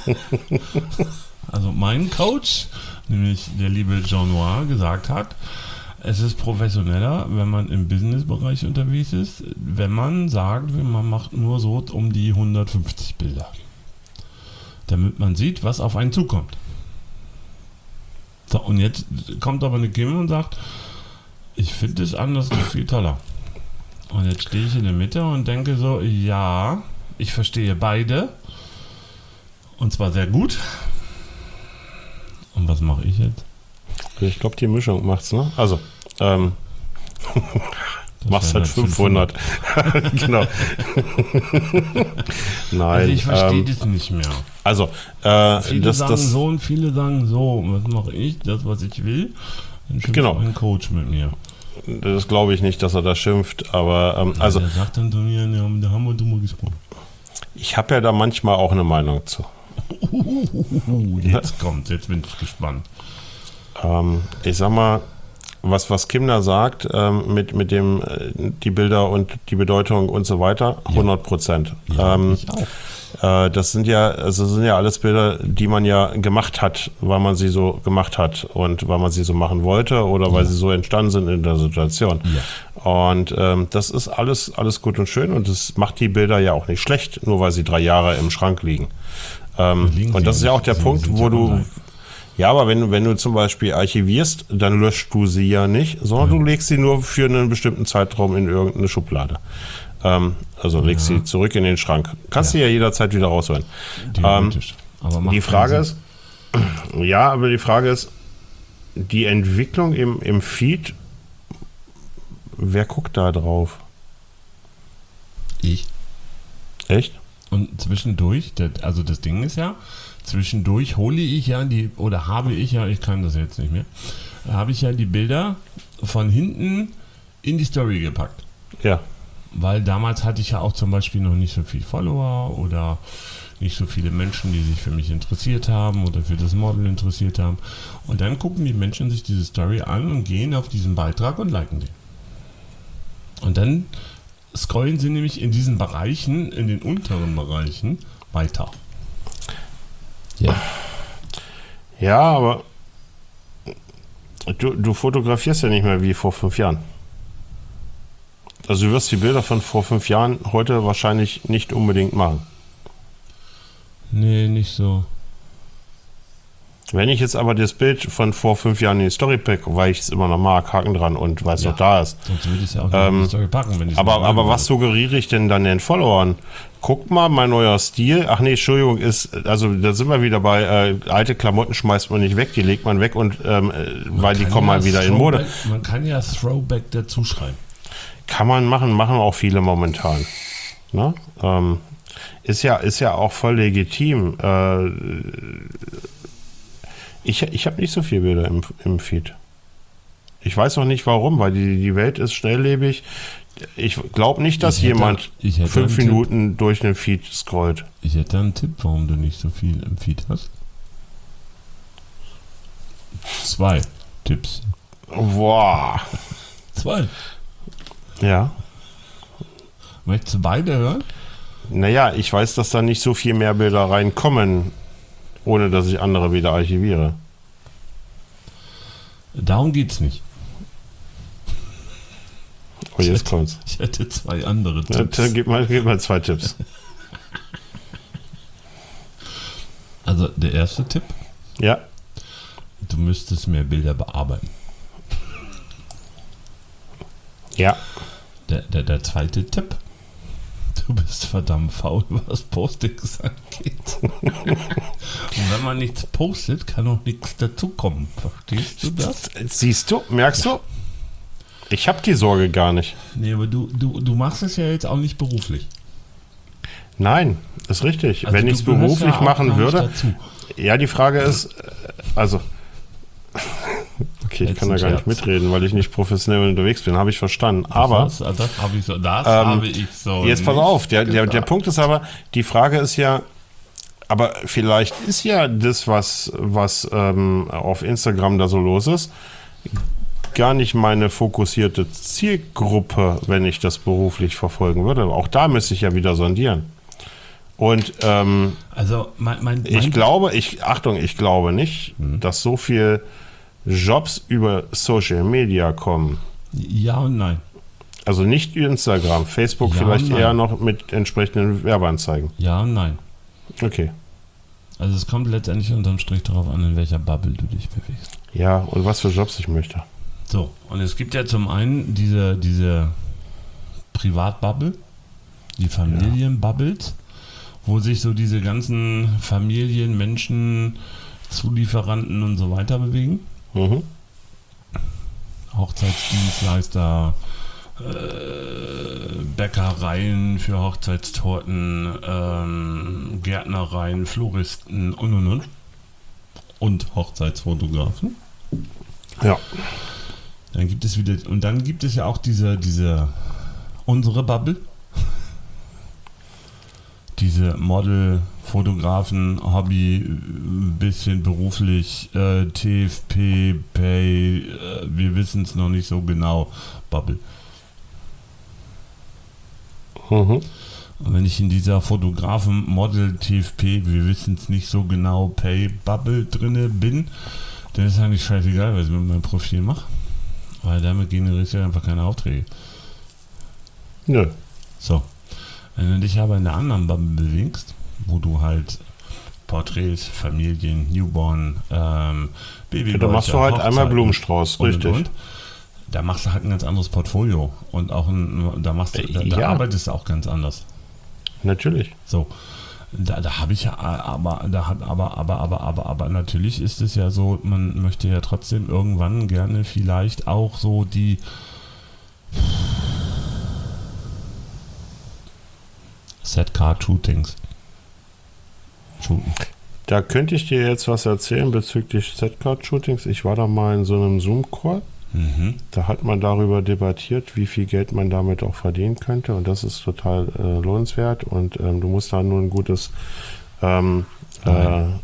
also mein Coach, nämlich der liebe Jean Noir, gesagt hat, es ist professioneller, wenn man im Businessbereich unterwegs ist, wenn man sagt, man macht nur so um die 150 Bilder. Damit man sieht, was auf einen zukommt. So, und jetzt kommt aber eine Kim und sagt, ich finde es anders viel toller. Und jetzt stehe ich in der Mitte und denke so, ja, ich verstehe beide. Und zwar sehr gut. Und was mache ich jetzt? Ich glaube, die Mischung macht's, ne? Also, machst halt 500. Genau. Nein. Also ich verstehe das nicht mehr. Also, viele sagen so und viele sagen so. Was mache ich? Das, was ich will. Dann schimpft ein Coach mit mir. Das glaube ich nicht, dass er da schimpft, aber also. Der sagt dann zu mir, da haben wir drüber gesprochen. Ich habe ja da manchmal auch eine Meinung zu. Jetzt bin ich gespannt. Ich sag mal, was Kim da sagt, mit dem die Bilder und die Bedeutung und so weiter, 100%. Ja, ich auch. Das sind ja alles Bilder, die man ja gemacht hat, weil man sie so gemacht hat und weil man sie so machen wollte oder weil sie so entstanden sind in der Situation. Ja. Und das ist alles gut und schön und das macht die Bilder ja auch nicht schlecht, nur weil sie 3 Jahre im Schrank liegen. Und das ist ja auch der Punkt, wo du... Ja, aber wenn du zum Beispiel archivierst, dann löschst du sie ja nicht, sondern du legst sie nur für einen bestimmten Zeitraum in irgendeine Schublade. Also legst sie zurück in den Schrank. Kannst du ja jederzeit wieder rausholen. Die Frage ist, aber die Frage ist, die Entwicklung im Feed, wer guckt da drauf? Ich. Echt? Und zwischendurch, also das Ding ist ja, zwischendurch habe ich ja, ich kann das jetzt nicht mehr, habe ich ja die Bilder von hinten in die Story gepackt. Ja. Weil damals hatte ich ja auch zum Beispiel noch nicht so viele Follower oder nicht so viele Menschen, die sich für mich interessiert haben oder für das Model interessiert haben. Und dann gucken die Menschen sich diese Story an und gehen auf diesen Beitrag und liken den. Und dann scrollen sie nämlich in diesen Bereichen, in den unteren Bereichen, weiter. Ja. Ja, aber du fotografierst ja nicht mehr wie vor 5 Jahren. Also du wirst die Bilder von vor 5 Jahren heute wahrscheinlich nicht unbedingt machen. Nee, nicht so. Wenn ich jetzt aber das Bild von vor 5 Jahren in die Story pack, weil ich es immer noch mag, Haken dran und weil es noch da ist. Sonst würde ich es ja auch nicht in die Story packen, wenn ich es aber was suggeriere ich denn dann den Followern? Guck mal, mein neuer Stil. Ach nee, Entschuldigung, also da sind wir wieder bei alte Klamotten schmeißt man nicht weg, die legt man weg und weil die kommen mal wieder in Mode. Man kann ja Throwback dazu schreiben. Kann man machen auch viele momentan. Ne? Ist ja auch voll legitim. Ich habe nicht so viele Bilder im Feed. Ich weiß auch nicht warum, weil die Welt ist schnelllebig. Ich glaube nicht, dass jemand 5 Minuten durch einen Feed scrollt. Ich hätte einen Tipp, warum du nicht so viel im Feed hast. 2 Tipps. Boah. 2. Ja. Möchtest du beide hören? Naja, ich weiß, dass da nicht so viel mehr Bilder reinkommen, ohne dass ich andere wieder archiviere. Darum geht's nicht. Oh, jetzt kommt's. Ich hätte 2 andere Tipps. Ja, gib mal 2 Tipps. Also der erste Tipp. Ja. Du müsstest mehr Bilder bearbeiten. Ja. Der zweite Tipp. Du bist verdammt faul, was Postings angeht. Und wenn man nichts postet, kann auch nichts dazukommen. Verstehst du das? Siehst du? Merkst du? Ich habe die Sorge gar nicht. Nee, aber du machst es ja jetzt auch nicht beruflich. Nein, ist richtig. Also wenn ich es beruflich ja machen würde. Ja, die Frage ist, also. Okay, ich kann da gar nicht mitreden, weil ich nicht professionell unterwegs bin, habe ich verstanden. Aber das habe ich so. Jetzt pass auf, der Punkt ist aber, die Frage ist ja, aber vielleicht ist ja das, was auf Instagram da so los ist, gar nicht meine fokussierte Zielgruppe, wenn ich das beruflich verfolgen würde. Auch da müsste ich ja wieder sondieren. Und also ich glaube nicht, dass so viel Jobs über Social Media kommen. Ja und nein. Also nicht Instagram, Facebook Ja vielleicht und nein. eher noch mit entsprechenden Werbeanzeigen. Ja und nein. Okay. Also es kommt letztendlich unterm Strich darauf an, in welcher Bubble du dich bewegst. Ja, und was für Jobs ich möchte. So, und es gibt ja zum einen diese Privatbubble, die Familienbubbles, wo sich so diese ganzen Familien, Menschen, Zulieferanten und so weiter bewegen. Mhm. Hochzeitsdienstleister, Bäckereien für Hochzeitstorten, Gärtnereien, Floristen und. Und Hochzeitsfotografen. Ja. Dann gibt es wieder, und dann gibt es ja auch diese unsere Bubble. Diese Model, Fotografen, Hobby, ein bisschen beruflich, TFP, Pay, wir wissen es noch nicht so genau, Bubble. Mhm. Und wenn ich in dieser Fotografen, Model, TFP, wir wissen es nicht so genau, Pay, Bubble drinne bin, dann ist eigentlich scheißegal, was ich mit meinem Profil mache. Weil damit generiere ich einfach keine Aufträge. Nö. So. Wenn du dich aber in der anderen Bubble bewegst, wo du halt Porträts, Familien, Newborn, Baby, Da machst du halt einmal Blumenstrauß, richtig. Da machst du halt ein ganz anderes Portfolio und auch da arbeitest du auch ganz anders. Natürlich. So, da habe ich ja, aber natürlich ist es ja so, man möchte ja trotzdem irgendwann gerne vielleicht auch so die Setcard-Shootings shooten. Da könnte ich dir jetzt was erzählen bezüglich Setcard-Shootings. Ich war da mal in so einem Zoom-Call. Da hat man darüber debattiert, wie viel Geld man damit auch verdienen könnte. Und das ist total lohnenswert. Und du musst da nur ein gutes Nein. Nein.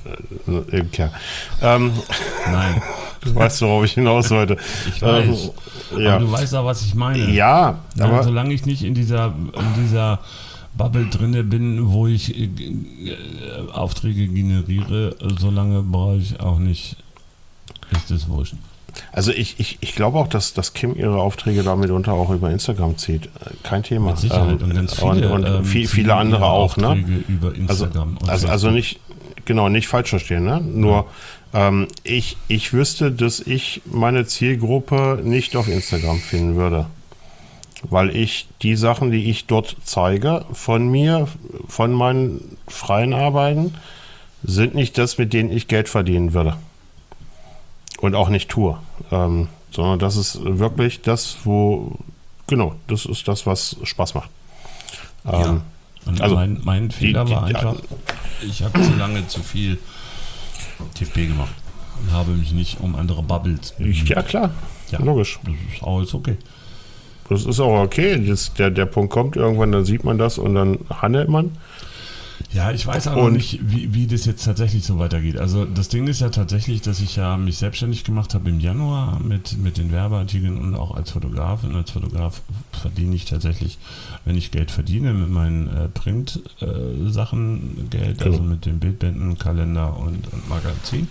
Du weißt, worauf ich hinaus wollte. Ich weiß. Ja. Aber du weißt auch, was ich meine. Ja, aber solange ich nicht in dieser Bubble drinne bin, wo ich Aufträge generiere, solange brauche ich auch nicht, ist es wurscht. also ich glaube auch, dass Kim ihre Aufträge da mitunter auch über Instagram zieht. Kein Thema. Mit Sicherheit. Und ganz viele, viele andere auch, ne? Aufträge über Instagram. Also nicht falsch verstehen, ne? Nur ich wüsste, dass ich meine Zielgruppe nicht auf Instagram finden würde. Weil ich die Sachen, die ich dort zeige, von mir, von meinen freien Arbeiten, sind nicht das, mit denen ich Geld verdienen würde. Und auch nicht tue. Sondern das ist wirklich das, das ist das, was Spaß macht. Und also mein Fehler war einfach, ich habe zu lange zu viel TFP gemacht und habe mich nicht um andere Bubbles ja, klar. Ja, Logisch. das ist alles okay. Das ist auch okay. Der Punkt kommt irgendwann, dann sieht man das und dann handelt man. Ja, ich weiß aber nicht, wie das jetzt tatsächlich so weitergeht. Also das Ding ist ja tatsächlich, dass ich ja mich selbstständig gemacht habe im Januar mit den Werbeartikeln und auch als Fotograf. Und als Fotograf verdiene ich tatsächlich, wenn ich Geld verdiene, mit meinen Print-Sachen Geld, also mit den Bildbänden, Kalender und Magazin.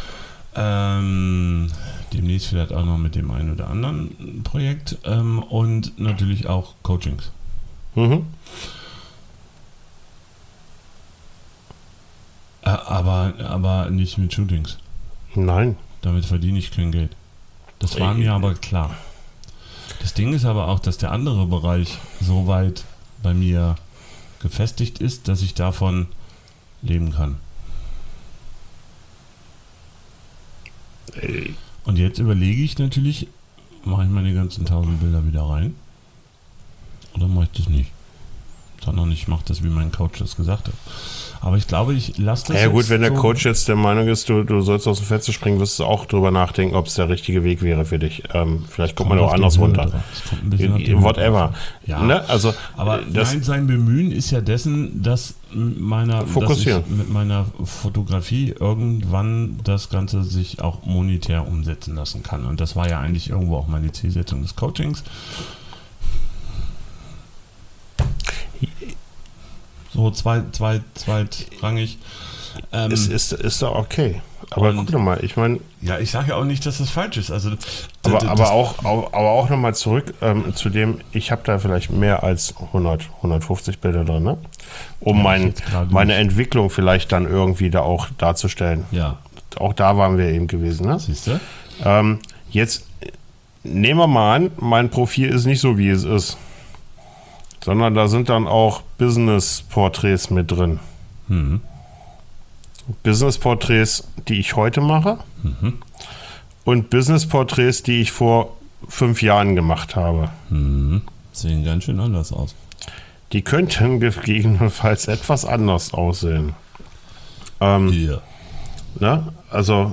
Demnächst vielleicht auch noch mit dem einen oder anderen Projekt und natürlich auch Coachings. Mhm. Aber nicht mit Shootings. Nein. Damit verdiene ich kein Geld. Das war mir aber klar. Das Ding ist aber auch, dass der andere Bereich so weit bei mir gefestigt ist, dass ich davon leben kann. Und jetzt überlege ich natürlich, mache ich meine ganzen 1000 Bilder wieder rein? Oder mache ich das nicht? Sondern ich mache das, wie mein Coach das gesagt hat. Aber ich glaube, ich lasse das. Ja gut, wenn der so Coach jetzt der Meinung ist, du sollst aus dem Fenster springen, wirst du auch drüber nachdenken, ob es der richtige Weg wäre für dich. Vielleicht kommt man auch anders runter. Whatever. Ja, ne? Also, aber nein, sein Bemühen ist ja dessen, dass dass ich mit meiner Fotografie irgendwann das Ganze sich auch monetär umsetzen lassen kann. Und das war ja eigentlich irgendwo auch meine Zielsetzung des Coachings. So zweitrangig. Ist doch okay. Aber guck doch mal, ich meine. Ja, ich sage ja auch nicht, dass das falsch ist. Also, aber auch nochmal zurück zu dem, ich habe da vielleicht mehr als 150 Bilder drin, ne? Um meine Entwicklung vielleicht dann irgendwie da auch darzustellen. Ja. Auch da waren wir eben gewesen, ne? Siehst du? Jetzt nehmen wir mal an, mein Profil ist nicht so, wie es ist. Sondern da sind dann auch Business-Porträts mit drin. Mhm. Business-Porträts, die ich heute mache und Business-Porträts, die ich vor 5 Jahren gemacht habe. Mhm. Sehen ganz schön anders aus. Die könnten gegebenenfalls etwas anders aussehen. Ja. Ne? Also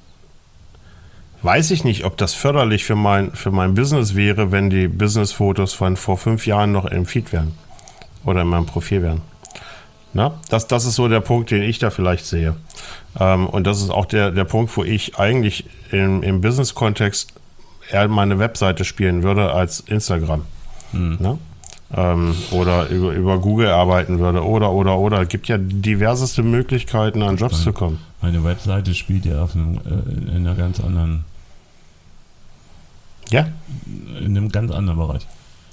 weiß ich nicht, ob das förderlich für mein Business wäre, wenn die Business-Fotos von vor 5 Jahren noch im Feed wären oder in meinem Profil wären. Na, das ist so der Punkt, den ich da vielleicht sehe. Und das ist auch der Punkt, wo ich eigentlich im Business-Kontext eher meine Webseite spielen würde als Instagram. Na? Oder über Google arbeiten würde oder. Es gibt ja diverseste Möglichkeiten, an Jobs zu kommen. Meine Webseite spielt ja in einer ganz anderen. Ja? In einem ganz anderen Bereich.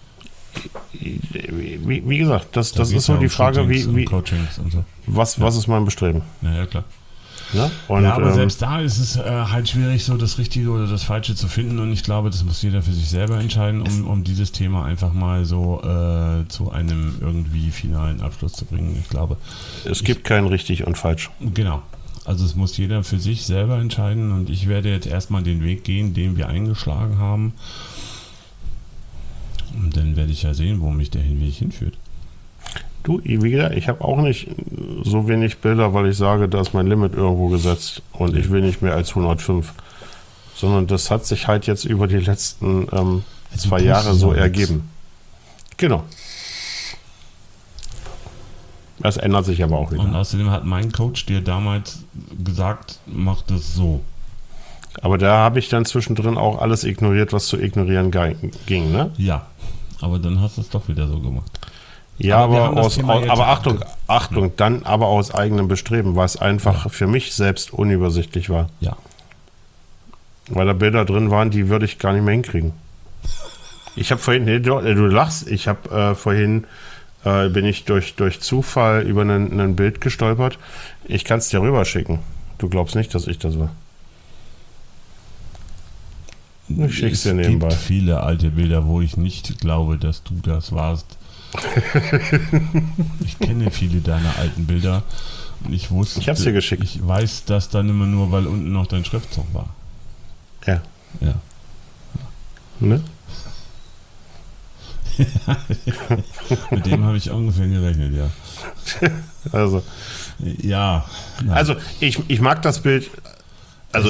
Wie gesagt, das ist so die Frage, wie Coachings und so. Was ist mein Bestreben? Ja, klar. Ja, und, aber selbst da ist es halt schwierig, so das Richtige oder das Falsche zu finden. Und ich glaube, das muss jeder für sich selber entscheiden, um dieses Thema einfach mal so zu einem irgendwie finalen Abschluss zu bringen. Ich glaube, es gibt kein richtig und falsch. Genau. Also es muss jeder für sich selber entscheiden. Und ich werde jetzt erstmal den Weg gehen, den wir eingeschlagen haben. Und dann werde ich ja sehen, wo mich der Weg hinführt. Du, wie gesagt, ich habe auch nicht so wenig Bilder, weil ich sage, da ist mein Limit irgendwo gesetzt und ich will nicht mehr als 105. Sondern das hat sich halt jetzt über die letzten 2 Jahre so ergeben. Genau. Das ändert sich aber auch wieder. Und außerdem hat mein Coach dir damals gesagt, mach das so. Aber da habe ich dann zwischendrin auch alles ignoriert, was zu ignorieren ging, ne? Ja, aber dann hast du es doch wieder so gemacht. Ja, aber Achtung, dann aber aus eigenem Bestreben, weil es einfach für mich selbst unübersichtlich war. Ja. Weil da Bilder drin waren, die würde ich gar nicht mehr hinkriegen. Ich habe vorhin, du lachst, ich habe vorhin, bin ich durch Zufall über ein Bild gestolpert. Ich kann es dir rüberschicken. Du glaubst nicht, dass ich das war. Ich schick's dir nebenbei. Es gibt viele alte Bilder, wo ich nicht glaube, dass du das warst. Ich kenne viele deiner alten Bilder und ich wusste, ich hab's dir geschickt. Ich weiß das dann immer nur, weil unten noch dein Schriftzug war. Ja. Ja. Ne? Mit dem habe ich ungefähr gerechnet, ja. Also. Ja. Nein. Also ich mag das Bild Also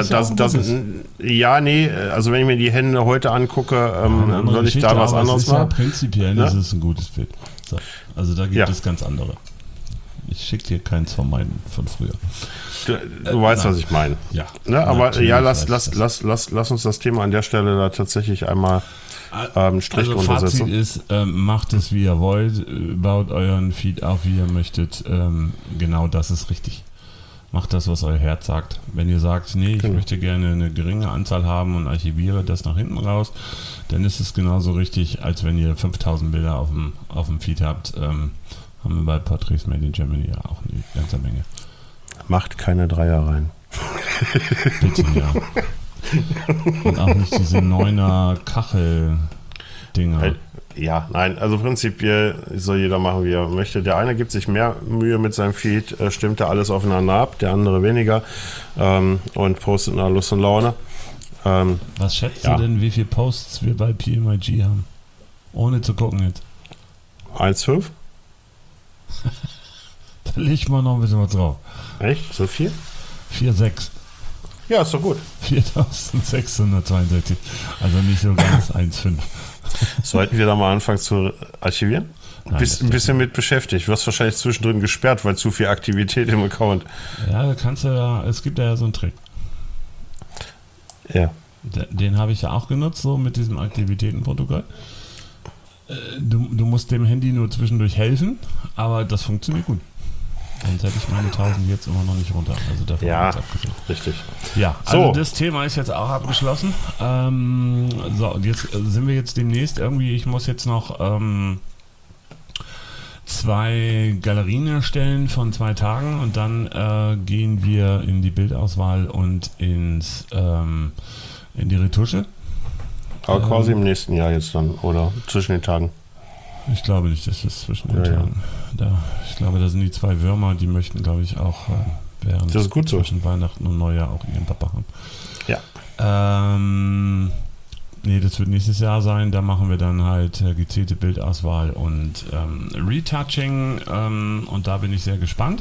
also wenn ich mir die Hände heute angucke, würde ich da was anderes machen. Ja, prinzipiell ist es ein gutes Bild. So, also da gibt es ganz andere. Ich schicke dir keins von meinen von früher. Du weißt, was ich meine. Ja. Ne, aber ja, lass uns das Thema an der Stelle da tatsächlich einmal Strich drunter setzen. Fazit ist, macht es wie ihr wollt, baut euren Feed auf, wie ihr möchtet. Genau das ist richtig. Macht das, was euer Herz sagt. Wenn ihr sagt, nee, ich möchte gerne eine geringe Anzahl haben und archiviere das nach hinten raus, dann ist es genauso richtig, als wenn ihr 5000 Bilder auf dem Feed habt. Haben wir bei Portraits Made in Germany ja auch eine ganze Menge. Macht keine Dreier rein. Bitte, ja. Und auch nicht diese 9er Kachel-Dinger. Ja, nein, also prinzipiell soll jeder machen, wie er möchte. Der eine gibt sich mehr Mühe mit seinem Feed, stimmt da alles aufeinander ab, der andere weniger und postet nach Lust und Laune. Was schätzt du denn, wie viele Posts wir bei PMIG haben? Ohne zu gucken jetzt. 1,5? Da legt man noch ein bisschen was drauf. Echt? So viel? 4,6. Ja, ist doch gut. 4.662. Also nicht so ganz 1,5. Sollten wir da mal anfangen zu archivieren? Nein, Bist ein bisschen mit beschäftigt. Du wirst wahrscheinlich zwischendrin gesperrt, weil zu viel Aktivität im Account. Ja, da kannst du ja, es gibt ja so einen Trick. Ja. Den habe ich ja auch genutzt, so mit diesem Aktivitätenprotokoll. Du musst dem Handy nur zwischendurch helfen, aber das funktioniert gut. Sonst hätte ich meine 1000 jetzt immer noch nicht runter. Also davon richtig. Ja, also das Thema ist jetzt auch abgeschlossen. So, und jetzt sind wir jetzt demnächst irgendwie, ich muss jetzt noch 2 Galerien erstellen von 2 Tagen und dann gehen wir in die Bildauswahl und in die Retusche. Aber quasi im nächsten Jahr jetzt dann, oder zwischen den Tagen. Ich glaube nicht, dass das zwischen den Tagen. Ich glaube, da sind die 2 Würmer, die möchten, glaube ich, auch während das ist gut zwischen Weihnachten und Neujahr auch ihren Papa haben. Ja. Nee, das wird nächstes Jahr sein. Da machen wir dann halt gezielte Bildauswahl und Retouching. Und da bin ich sehr gespannt,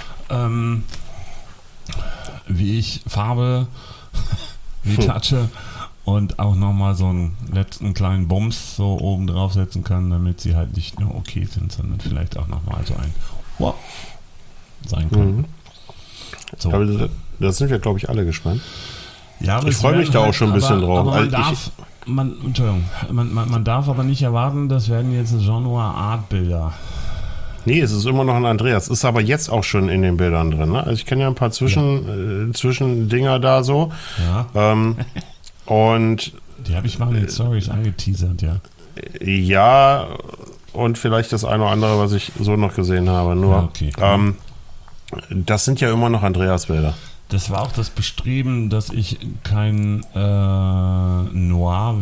wie ich Farbe retouche. Und auch nochmal so einen letzten kleinen Bums so oben drauf setzen kann, damit sie halt nicht nur okay sind, sondern vielleicht auch nochmal so ein Wow sein können. Mhm. So. Aber das sind wir, glaube ich, alle gespannt. Ja, ich freue mich da auch schon ein bisschen drauf. Aber man darf aber nicht erwarten, das werden jetzt Genre-Art-Bilder. Nee, es ist immer noch ein Andreas. Ist aber jetzt auch schon in den Bildern drin. Ne? Also ich kenne ja ein paar Zwischendinger da so. Ja. Und die habe ich mal in den Stories angeteasert, ja. Ja, und vielleicht das eine oder andere, was ich so noch gesehen habe. Nur, das sind ja immer noch Andreas-Bilder. Das war auch das Bestreben, dass ich kein Noir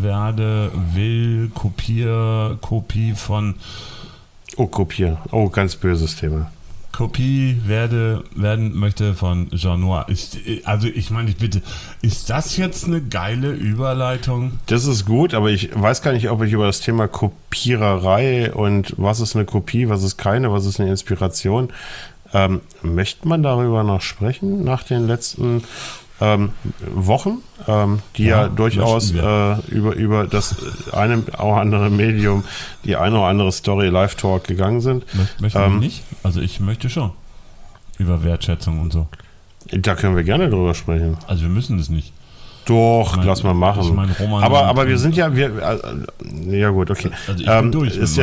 Kopie von... Oh, Kopier. Oh, ganz böses Thema. Kopie werden möchte von Jean Noir. Also ich meine, bitte, ist das jetzt eine geile Überleitung? Das ist gut, aber ich weiß gar nicht, ob ich über das Thema Kopiererei und was ist eine Kopie, was ist keine, was ist eine Inspiration, möchte man darüber noch sprechen nach den letzten Wochen, die ja durchaus über das eine oder andere Medium, die eine oder andere Story Live-Talk gegangen sind. Möchten wir nicht? Also ich möchte schon. Über Wertschätzung und so. Da können wir gerne drüber sprechen. Also wir müssen es nicht. Doch, lass mal machen. Aber wir sind ja, ja gut, okay. Also ich bin durch. Ist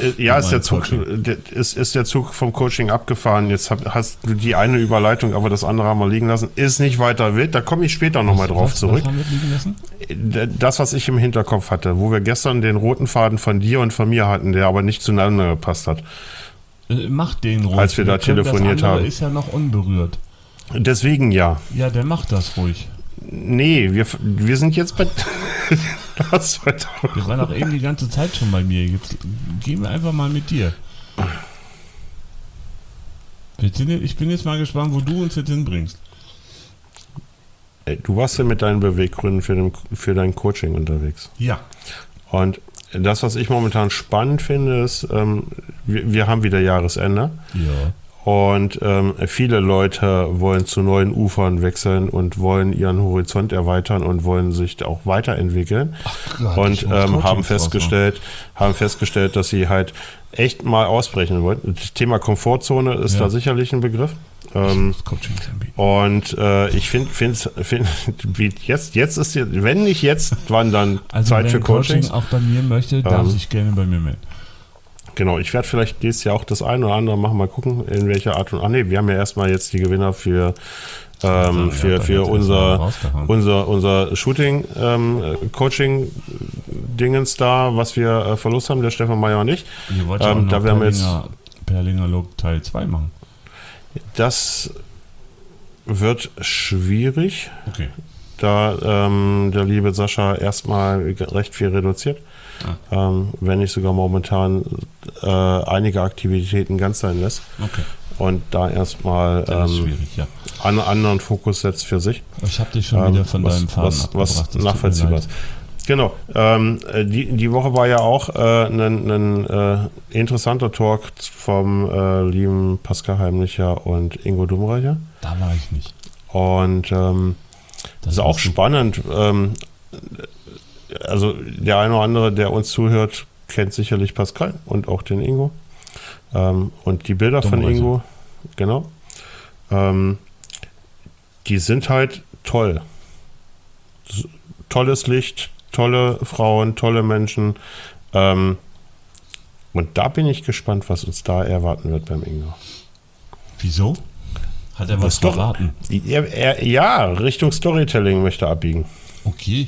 der Zug vom Coaching abgefahren. Jetzt hast du die eine Überleitung, aber das andere haben wir liegen lassen. Ist nicht weiter wild. Da komme ich später nochmal drauf zurück. Was haben wir liegen lassen? Das, was ich im Hinterkopf hatte, wo wir gestern den roten Faden von dir und von mir hatten, der aber nicht zueinander gepasst hat. Macht den ruhig. Als wir da telefoniert haben. Der ist ja noch unberührt. Deswegen ja. Ja, der macht das ruhig. Nee, wir sind jetzt bei... Wir waren auch eben die ganze Zeit schon bei mir. Jetzt gehen wir einfach mal mit dir. Ich bin jetzt mal gespannt, wo du uns jetzt hinbringst. Du warst ja mit deinen Beweggründen für dein Coaching unterwegs. Ja. Und das, was ich momentan spannend finde, ist, wir haben wieder Jahresende. Ja. Und viele Leute wollen zu neuen Ufern wechseln und wollen ihren Horizont erweitern und wollen sich auch weiterentwickeln. Und haben festgestellt, dass sie halt echt mal ausbrechen wollen. Das Thema Komfortzone ist da sicherlich ein Begriff. Und ich finde, jetzt ist die, wenn nicht jetzt, wann dann Zeit für Coaching. Auch bei mir möchte, darf sich gerne bei mir melden. Genau, ich werde vielleicht nächstes Jahr auch das eine oder andere machen, mal gucken, in welcher Art und wir haben ja erstmal jetzt die Gewinner für unser Shooting Coaching Dingens da, was wir verlost haben, der Stefan Meyer und ich. Ihr wollt ja auch noch da werden wir jetzt Perlinger Look Teil 2 machen. Das wird schwierig, da der liebe Sascha erstmal recht viel reduziert. Wenn nicht sogar momentan einige Aktivitäten ganz sein lässt. Und da erstmal einen anderen Fokus setzt für sich. Ich habe dich schon wieder von deinem Faden was nachvollziehbar ist. Genau. Die Woche war ja auch ein interessanter Talk vom lieben Pascal Heimlicher und Ingo Dummreicher. Da war ich nicht. Und das ist auch spannend. Also der eine oder andere, der uns zuhört, kennt sicherlich Pascal und auch den Ingo. Und die Bilder von Ingo, genau, die sind halt toll. Tolles Licht, tolle Frauen, tolle Menschen. Und da bin ich gespannt, was uns da erwarten wird beim Ingo. Wieso? Hat er was verraten? Ja, Richtung Storytelling möchte er abbiegen. Okay.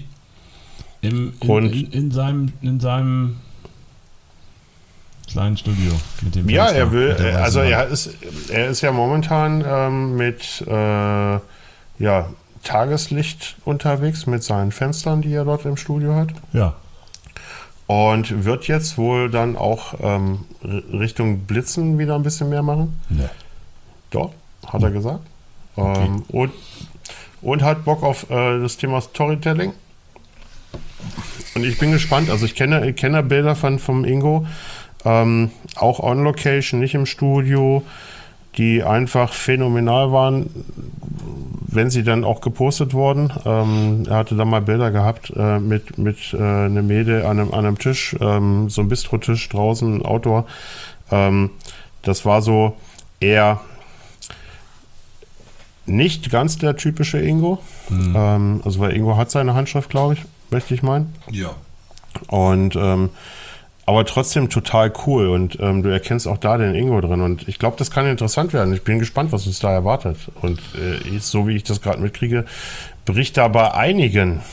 In seinem kleinen Studio mit dem Fenster, er will, also er ist ja momentan mit Tageslicht unterwegs mit seinen Fenstern, die er dort im Studio hat. Ja. Und wird jetzt wohl dann auch Richtung Blitzen wieder ein bisschen mehr machen. Ne. Doch, hat er gesagt. Okay. Und hat Bock auf das Thema Storytelling. Und ich bin gespannt, also ich kenne Bilder vom Ingo, auch on Location, nicht im Studio, die einfach phänomenal waren, wenn sie dann auch gepostet wurden. Er hatte da mal Bilder gehabt mit einem Mädel an einem Tisch, so ein Bistro-Tisch draußen, Outdoor. Das war so eher nicht ganz der typische Ingo. Also weil Ingo hat seine Handschrift, glaube ich, möchte ich meinen. Ja. Und aber trotzdem total cool und du erkennst auch da den Ingo drin und ich glaube, das kann interessant werden. Ich bin gespannt, was uns da erwartet und so wie ich das gerade mitkriege, bricht da bei einigen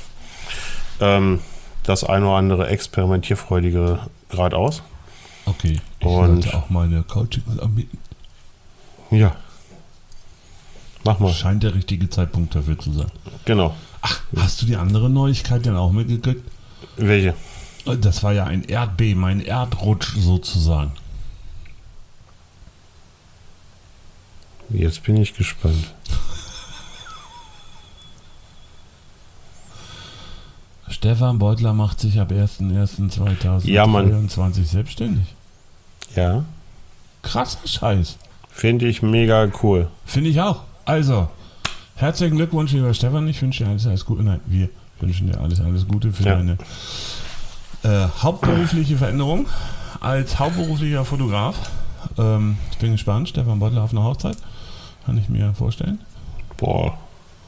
das eine oder andere Experimentierfreudige gerade aus. Okay, ich sollte auch meine Coachings anbieten. Ja. Mach mal. Scheint der richtige Zeitpunkt dafür zu sein. Genau. Ach, hast du die andere Neuigkeit denn auch mitgekriegt? Welche? Das war ja ein Erdbeben, ein Erdrutsch sozusagen. Jetzt bin ich gespannt. Stefan Beutler macht sich ab 1.1.2023 selbstständig. Ja. Krasser Scheiß. Finde ich mega cool. Finde ich auch. Also, herzlichen Glückwunsch, lieber Stefan. Ich wünsche dir alles Gute. Nein, wir wünschen dir alles Gute für deine hauptberufliche Veränderung als hauptberuflicher Fotograf. Ich bin gespannt. Stefan Beutler auf eine Hochzeit. Kann ich mir vorstellen. Boah.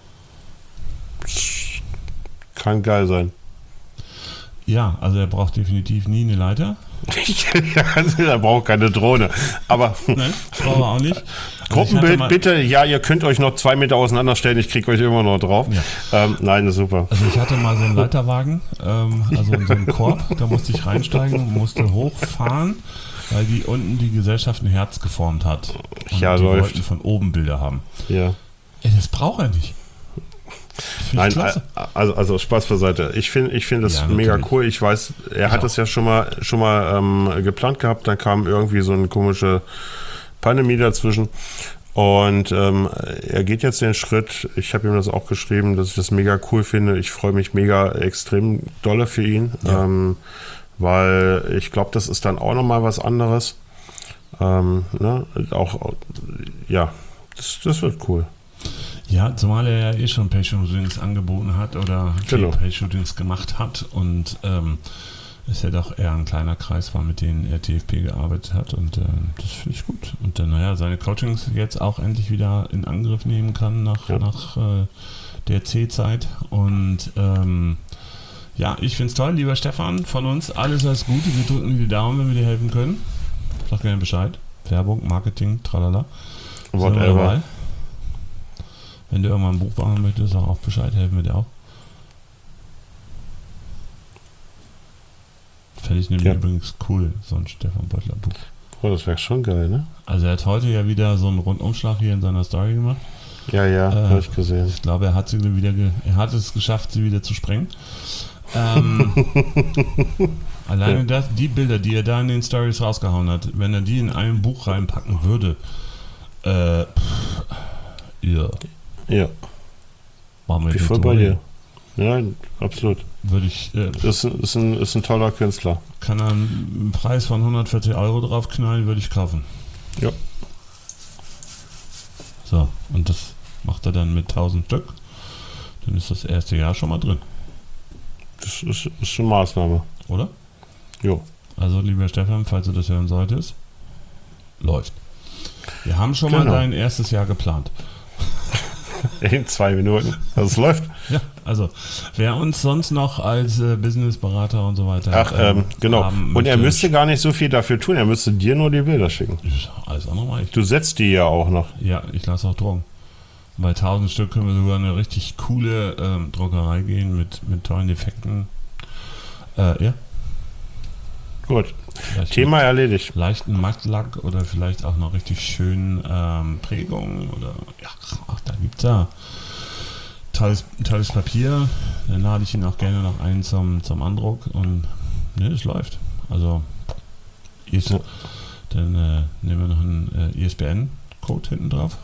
Kann geil sein. Ja, also er braucht definitiv nie eine Leiter. Er braucht keine Drohne. Aber nein, das braucht er auch nicht. Gruppenbild bitte, ja, ihr könnt euch noch 2 Meter auseinanderstellen, ich kriege euch immer noch drauf. Ja. Nein, das ist super. Also ich hatte mal so einen Leiterwagen, also so einen Korb, da musste ich reinsteigen, musste hochfahren, weil die unten die Gesellschaft ein Herz geformt hat. Und ja, die läuft. Wollten von oben Bilder haben. Ja. Ey, das braucht er nicht. Nein, also Spaß beiseite. Ich finde das mega cool. Ich weiß, er hat es ja schon mal geplant gehabt, dann kam irgendwie so eine komische Pandemie dazwischen und er geht jetzt den Schritt. Ich habe ihm das auch geschrieben, dass ich das mega cool finde. Ich freue mich mega extrem dolle für ihn, weil ich glaube, das ist dann auch nochmal was anderes. Ne? Ja, das wird cool. Ja, zumal er ja schon Pay-Shootings angeboten hat oder Genau. Pay-Shootings gemacht hat und es ja doch eher ein kleiner Kreis war, mit denen er TFP gearbeitet hat und das finde ich gut. Und dann, seine Coachings jetzt auch endlich wieder in Angriff nehmen kann nach der C-Zeit und ich finde es toll, lieber Stefan, von uns alles Gute, wir drücken dir die Daumen, wenn wir dir helfen können. Sag gerne Bescheid. Werbung, Marketing, tralala. Whatever. Wenn du irgendwann ein Buch machen möchtest, sag auch Bescheid, helfen wir dir auch. Fände ich nämlich übrigens cool, so ein Stefan Beutler Buch. Oh, das wäre schon geil, ne? Also er hat heute ja wieder so einen Rundumschlag hier in seiner Story gemacht. Ja, habe ich gesehen. Ich glaube, er hat es geschafft, sie wieder zu sprengen. Alleine die Bilder, die er da in den Stories rausgehauen hat, wenn er die in ein Buch reinpacken würde, Ja. Machen wir Ich voll bei dir. Ja, absolut. Würde ich. Ist ein toller Künstler. Kann er einen Preis von 140 € draufknallen, würde ich kaufen. Ja. So, und das macht er dann mit 1000 Stück. Dann ist das erste Jahr schon mal drin. Das ist eine Maßnahme. Oder? Jo. Also, lieber Stefan, falls du das hören solltest, läuft. Wir haben schon mal dein erstes Jahr geplant. In 2 Minuten. Das läuft. Ja, also wer uns sonst noch als Businessberater und so weiter genau. Und er müsste gar nicht so viel dafür tun. Er müsste dir nur die Bilder schicken. Alles andere mache ich. Du setzt die ja auch noch. Ja, ich lasse auch drucken. Bei 1000 Stück können wir sogar eine richtig coole Druckerei gehen mit tollen Effekten. Ja. Gut. Vielleicht Thema erledigt. Leichten Mattlack oder vielleicht auch noch richtig schönen Prägungen oder da gibt es ja tolles Papier. Dann lade ich ihn auch gerne noch ein zum Andruck und es läuft. Also dann nehmen wir noch einen ISBN-Code hinten drauf.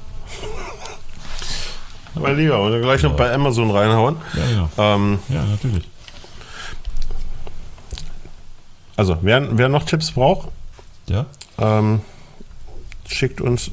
Mein Lieber, und dann gleich noch bei Amazon reinhauen. Ja, genau. Ja, natürlich. Also, wer noch Tipps braucht, schickt uns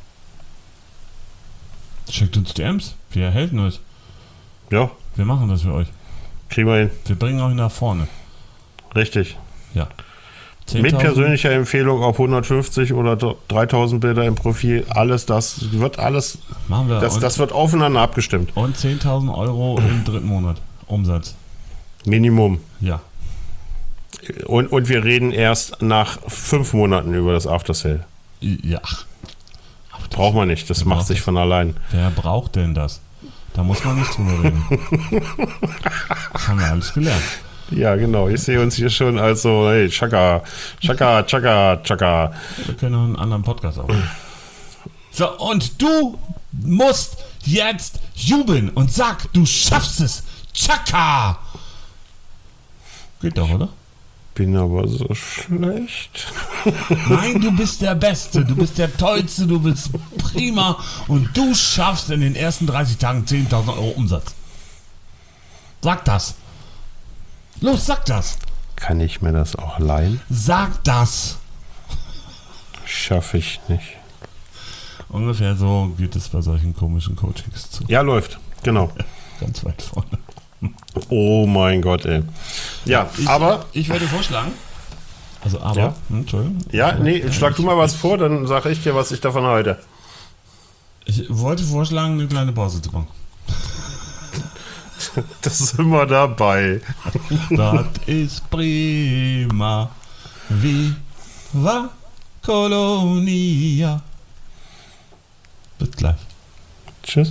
DMs. Wir helfen euch. Ja. Wir machen das für euch. Kriegen wir hin. Wir bringen euch nach vorne. Richtig. Ja. Mit persönlicher Empfehlung auf 150 oder 3000 Bilder im Profil. Das wird alles. Machen wir. Das wird aufeinander abgestimmt. Und 10.000 € im 3. Monat Umsatz. Minimum. Ja. Und wir reden erst nach 5 Monaten über das After Sale. Ja. Braucht man nicht, das macht sich von allein. Wer braucht denn das? Da muss man nicht drüber reden. Das haben wir alles gelernt. Ja, genau. Ich sehe uns hier schon als so, hey, Chaka, Chaka, Chaka, Chaka. Wir können noch einen anderen Podcast aufnehmen. So, und du musst jetzt jubeln und sag, du schaffst es. Chaka! Geht doch, oder? Bin aber so schlecht. Nein, du bist der Beste, du bist der Tollste, du bist prima und du schaffst in den ersten 30 Tagen 10.000 € Umsatz. Sag das. Los, sag das. Kann ich mir das auch leihen? Sag das. Schaffe ich nicht. Ungefähr so geht es bei solchen komischen Coachings zu. Ja, läuft. Genau. Ja, ganz weit vorne. Oh mein Gott, ey. Ja, Ich würde vorschlagen. Also, aber. Ja. Entschuldigung. Ja, nee, schlag du mal was vor, dann sage ich dir, was ich davon halte. Ich wollte vorschlagen, eine kleine Pause zu machen. Das sind wir dabei. Das ist prima. Viva Colonia. Bis gleich. Tschüss.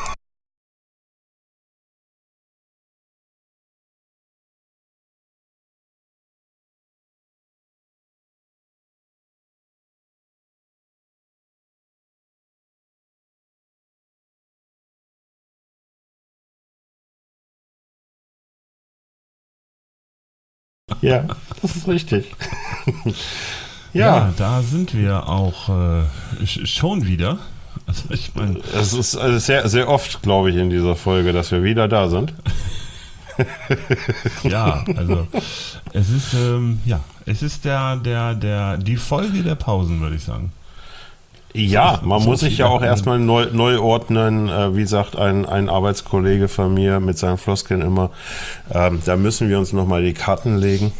Ja, das ist richtig. Ja, da sind wir auch schon wieder. Also ich meine, es ist sehr, sehr oft, glaube ich, in dieser Folge, dass wir wieder da sind. Ja, also es Es ist die Folge der Pausen, würde ich sagen. Ja, man muss sich ja auch erstmal neu ordnen. Wie sagt ein Arbeitskollege von mir mit seinen Floskeln immer, da müssen wir uns nochmal die Karten legen.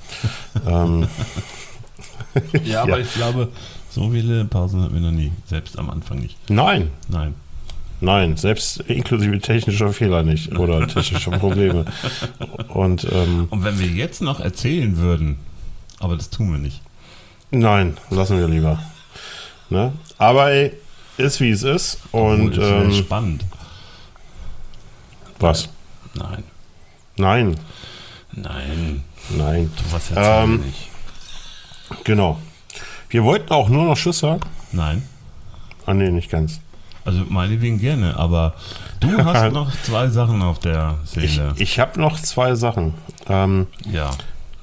Ja, aber ich glaube, so viele Pausen hatten wir noch nie. Selbst am Anfang nicht. Nein, selbst inklusive technischer Fehler nicht oder technischer Probleme. Und wenn wir jetzt noch erzählen würden, aber das tun wir nicht. Nein, lassen wir lieber. Ne? Aber ey, ist wie es ist. Und das wäre spannend. Was? Nein. Was erzählen wir nicht. Genau. Wir wollten auch nur noch Tschüss sagen. Nein. Ah, nee, nicht ganz. Also meinetwegen gerne, aber du hast noch 2 Sachen auf der Seele. Ich habe noch 2 Sachen. Ja.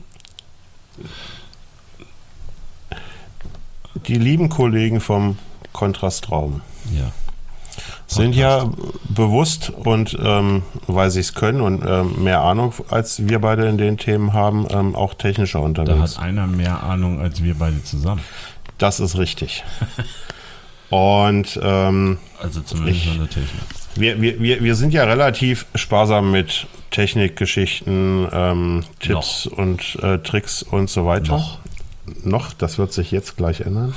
Die lieben Kollegen vom Kontrastraum sind ja bewusst und weil sie es können und mehr Ahnung als wir beide in den Themen haben, auch technischer unterwegs. Da hat einer mehr Ahnung als wir beide zusammen. Das ist richtig. Und also zumindest von der Technik. Wir sind ja relativ sparsam mit Technikgeschichten, Tipps und Tricks und so weiter. Noch, das wird sich jetzt gleich ändern.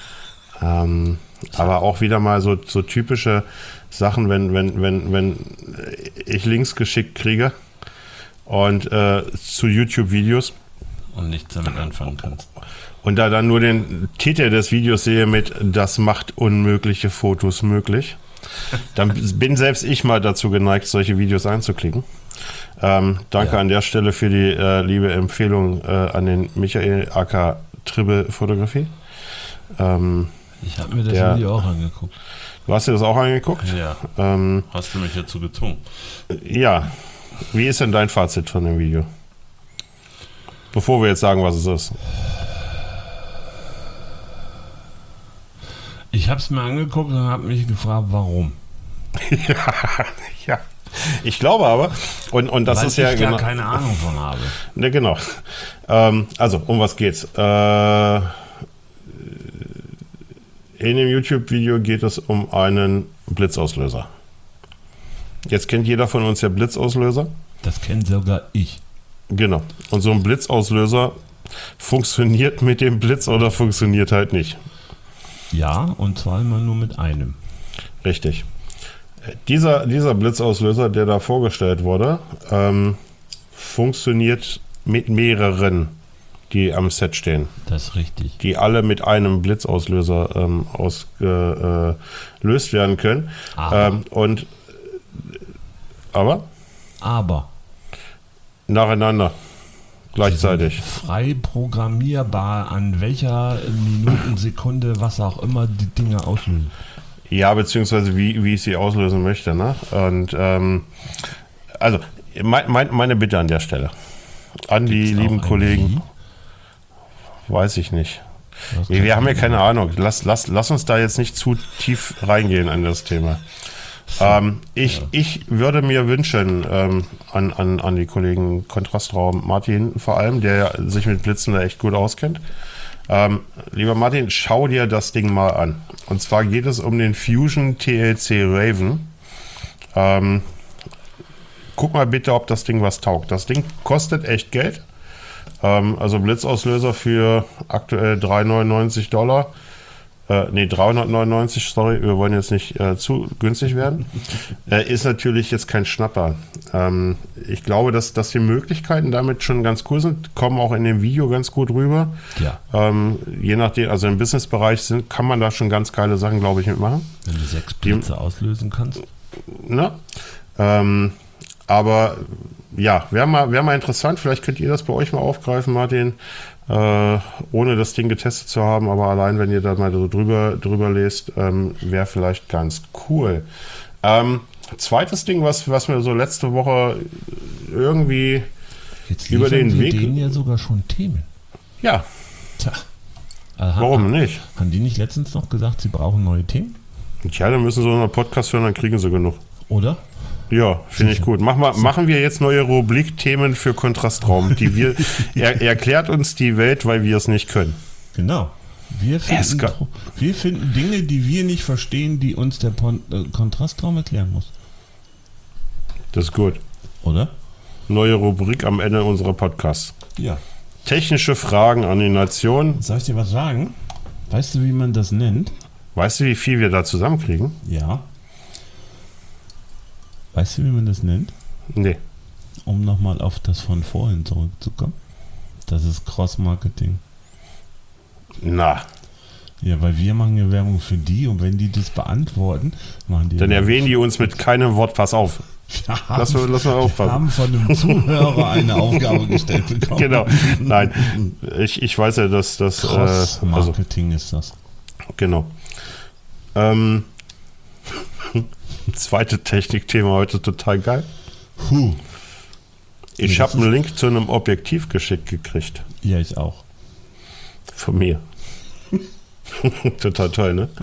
Aber auch wieder mal so typische Sachen, wenn ich Links geschickt kriege und zu YouTube-Videos. Und nichts damit anfangen kannst. Und da dann nur den Titel des Videos sehe mit "Das macht unmögliche Fotos möglich", dann bin selbst ich mal dazu geneigt, solche Videos einzuklicken. Danke an der Stelle für die liebe Empfehlung an den Michael aka Tribble Fotografie. Ich habe mir das Video auch angeguckt. Du hast dir das auch angeguckt? Ja. Hast du mich dazu gezwungen? Ja. Wie ist denn dein Fazit von dem Video? Bevor wir jetzt sagen, was es ist. Ich habe es mir angeguckt und habe mich gefragt, warum. Ja. Ich glaube aber, und das weil ist ja ich genau. Da keine Ahnung von habe. Ne, genau. Also, um was geht's? In dem YouTube-Video geht es um einen Blitzauslöser. Jetzt kennt jeder von uns ja Blitzauslöser. Das kennt sogar ich. Genau. Und so ein Blitzauslöser funktioniert mit dem Blitz oder funktioniert halt nicht. Ja, und zwar immer nur mit einem. Richtig. Dieser Blitzauslöser, der da vorgestellt wurde, funktioniert mit mehreren, die am Set stehen. Das ist richtig. Die alle mit einem Blitzauslöser ausgelöst werden können. Aber nacheinander. Gleichzeitig. Frei programmierbar, an welcher Minutensekunde, was auch immer, die Dinge auslösen. Ja, beziehungsweise wie ich sie auslösen möchte. Ne? Und also meine Bitte an der Stelle. An die lieben Kollegen. Weiß ich nicht. Wir haben ja keine Ahnung. Lass uns da jetzt nicht zu tief reingehen an das Thema. Ich würde mir wünschen, an die Kollegen Kontrastraum, Martin vor allem, der sich mit Blitzen da echt gut auskennt. Lieber Martin, schau dir das Ding mal an. Und zwar geht es um den Fusion TLC Raven. Guck mal bitte, ob das Ding was taugt. Das Ding kostet echt Geld. Also Blitzauslöser für aktuell $399. 399, sorry, wir wollen jetzt nicht zu günstig werden. Ist natürlich jetzt kein Schnapper. Ich glaube, dass die Möglichkeiten damit schon ganz cool sind, kommen auch in dem Video ganz gut rüber. Ja. Je nachdem, also im Businessbereich kann man da schon ganz geile Sachen, glaube ich, mitmachen. Wenn du 6 Blitze auslösen kannst. Ne? Aber ja, wäre mal interessant. Vielleicht könnt ihr das bei euch mal aufgreifen, Martin. Ohne das Ding getestet zu haben, aber allein, wenn ihr da mal so drüber lest, wäre vielleicht ganz cool. Zweites Ding, was mir so letzte Woche irgendwie jetzt über den Weg... Jetzt denen ja sogar schon Themen. Ja. Tja. Warum nicht? Haben die nicht letztens noch gesagt, sie brauchen neue Themen? Tja, dann müssen sie noch einen Podcast hören, dann kriegen sie genug. Oder? Ja, finde ich gut. Machen wir jetzt neue Rubrik Themen für Kontrastraum. Erklärt uns die Welt, weil wir es nicht können. Genau. Wir finden Dinge, die wir nicht verstehen, die uns der Kontrastraum erklären muss. Das ist gut. Oder? Neue Rubrik am Ende unserer Podcasts. Ja. Technische Fragen an die Nation. Soll ich dir was sagen? Weißt du, wie man das nennt? Weißt du, wie viel wir da zusammenkriegen? Ja. Weißt du, wie man das nennt? Nee. Um nochmal auf das von vorhin zurückzukommen. Das ist Cross-Marketing. Na. Ja, weil wir machen ja Werbung für die und wenn die das beantworten, machen die... Dann erwähnen die uns mit keinem Wort, pass auf. Lass mal aufpassen. Wir haben von einem Zuhörer eine Aufgabe gestellt bekommen. Genau. Nein, ich weiß ja, dass das... Cross-Marketing ist das. Genau. Zweite Technikthema heute total geil. Ich habe einen Link zu einem Objektiv geschickt gekriegt. Ja, ich auch. Von mir. Total toll, ne?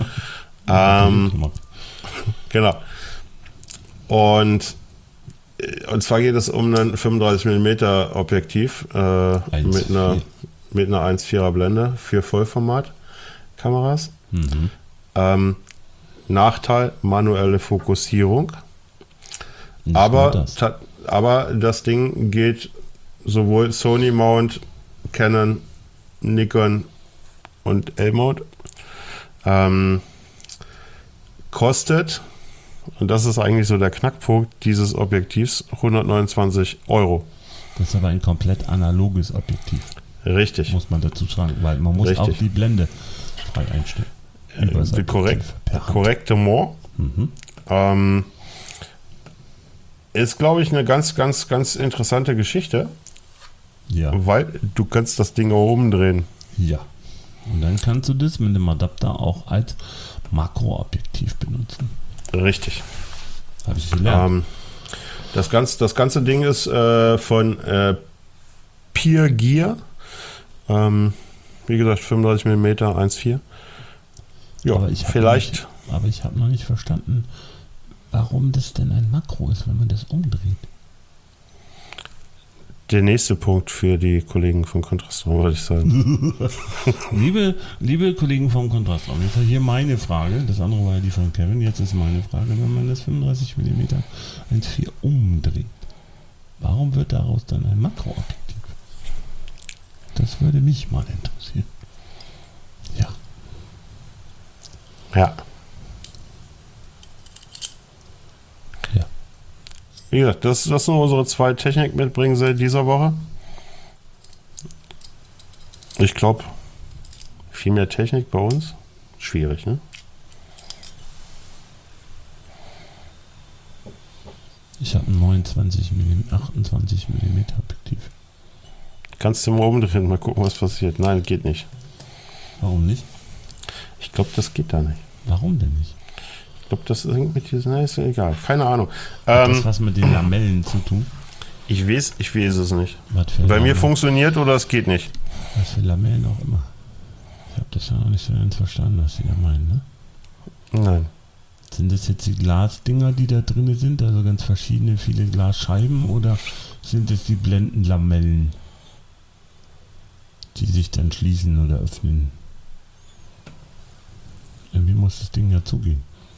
Genau. Und zwar geht es um ein 35mm Objektiv mit einer 1,4er Blende für Vollformat-Kameras. Nachteil, manuelle Fokussierung. Aber das Ding geht sowohl Sony Mount, Canon, Nikon und L-Mount. Kostet, und das ist eigentlich so der Knackpunkt dieses Objektivs, 129 €. Das ist aber ein komplett analoges Objektiv. Richtig. Muss man dazu sagen, weil man muss auch die Blende frei einstellen. Korrektement. Ist, glaube ich, eine ganz, ganz, ganz interessante Geschichte. Ja. Weil du kannst das Ding auch umdrehen. Ja. Und dann kannst du das mit dem Adapter auch als Makroobjektiv benutzen. Richtig. Habe ich gelernt. Das ganze Ding ist von Peer Gear. Wie gesagt, 35mm 1,4. Ja, aber vielleicht. Aber ich habe noch nicht verstanden, warum das denn ein Makro ist, wenn man das umdreht. Der nächste Punkt für die Kollegen vom Kontrastraum, würde ich sagen. liebe Kollegen vom Kontrastraum, jetzt hier meine Frage. Das andere war ja die von Kevin. Jetzt ist meine Frage, wenn man das 35mm 1,4 umdreht, warum wird daraus dann ein Makroobjektiv? Das würde mich mal interessieren. Ja. Ja. Ja. Wie gesagt, das sind unsere 2 Technik-Mitbringsel dieser Woche. Ich glaube, viel mehr Technik bei uns. Schwierig, ne? Ich habe ein 28mm Objektiv. Kannst du mal umdrehen, mal gucken, was passiert. Nein, geht nicht. Warum nicht? Ich glaube, das geht da nicht. Warum denn nicht? Ich glaube, das ist mit diesen, ist egal. Keine Ahnung. Hat das was mit den Lamellen zu tun? Ich weiß es nicht. Bei mir funktioniert oder es geht nicht. Was für Lamellen auch immer. Ich habe das ja noch nicht so ganz verstanden, was sie da meinen, ne? Nein. Sind das jetzt die Glasdinger, die da drin sind, also ganz viele Glasscheiben, oder sind es die Blendenlamellen, die sich dann schließen oder öffnen? Irgendwie muss das Ding ja zugehen.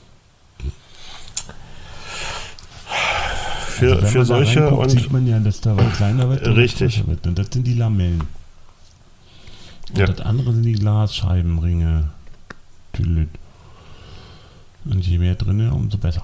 Für solche und sieht man ja, dass da was kleiner wird. Richtig. Wird. Und das sind die Lamellen. Und ja. Das andere sind die Glasscheibenringe. Und je mehr drin, umso besser.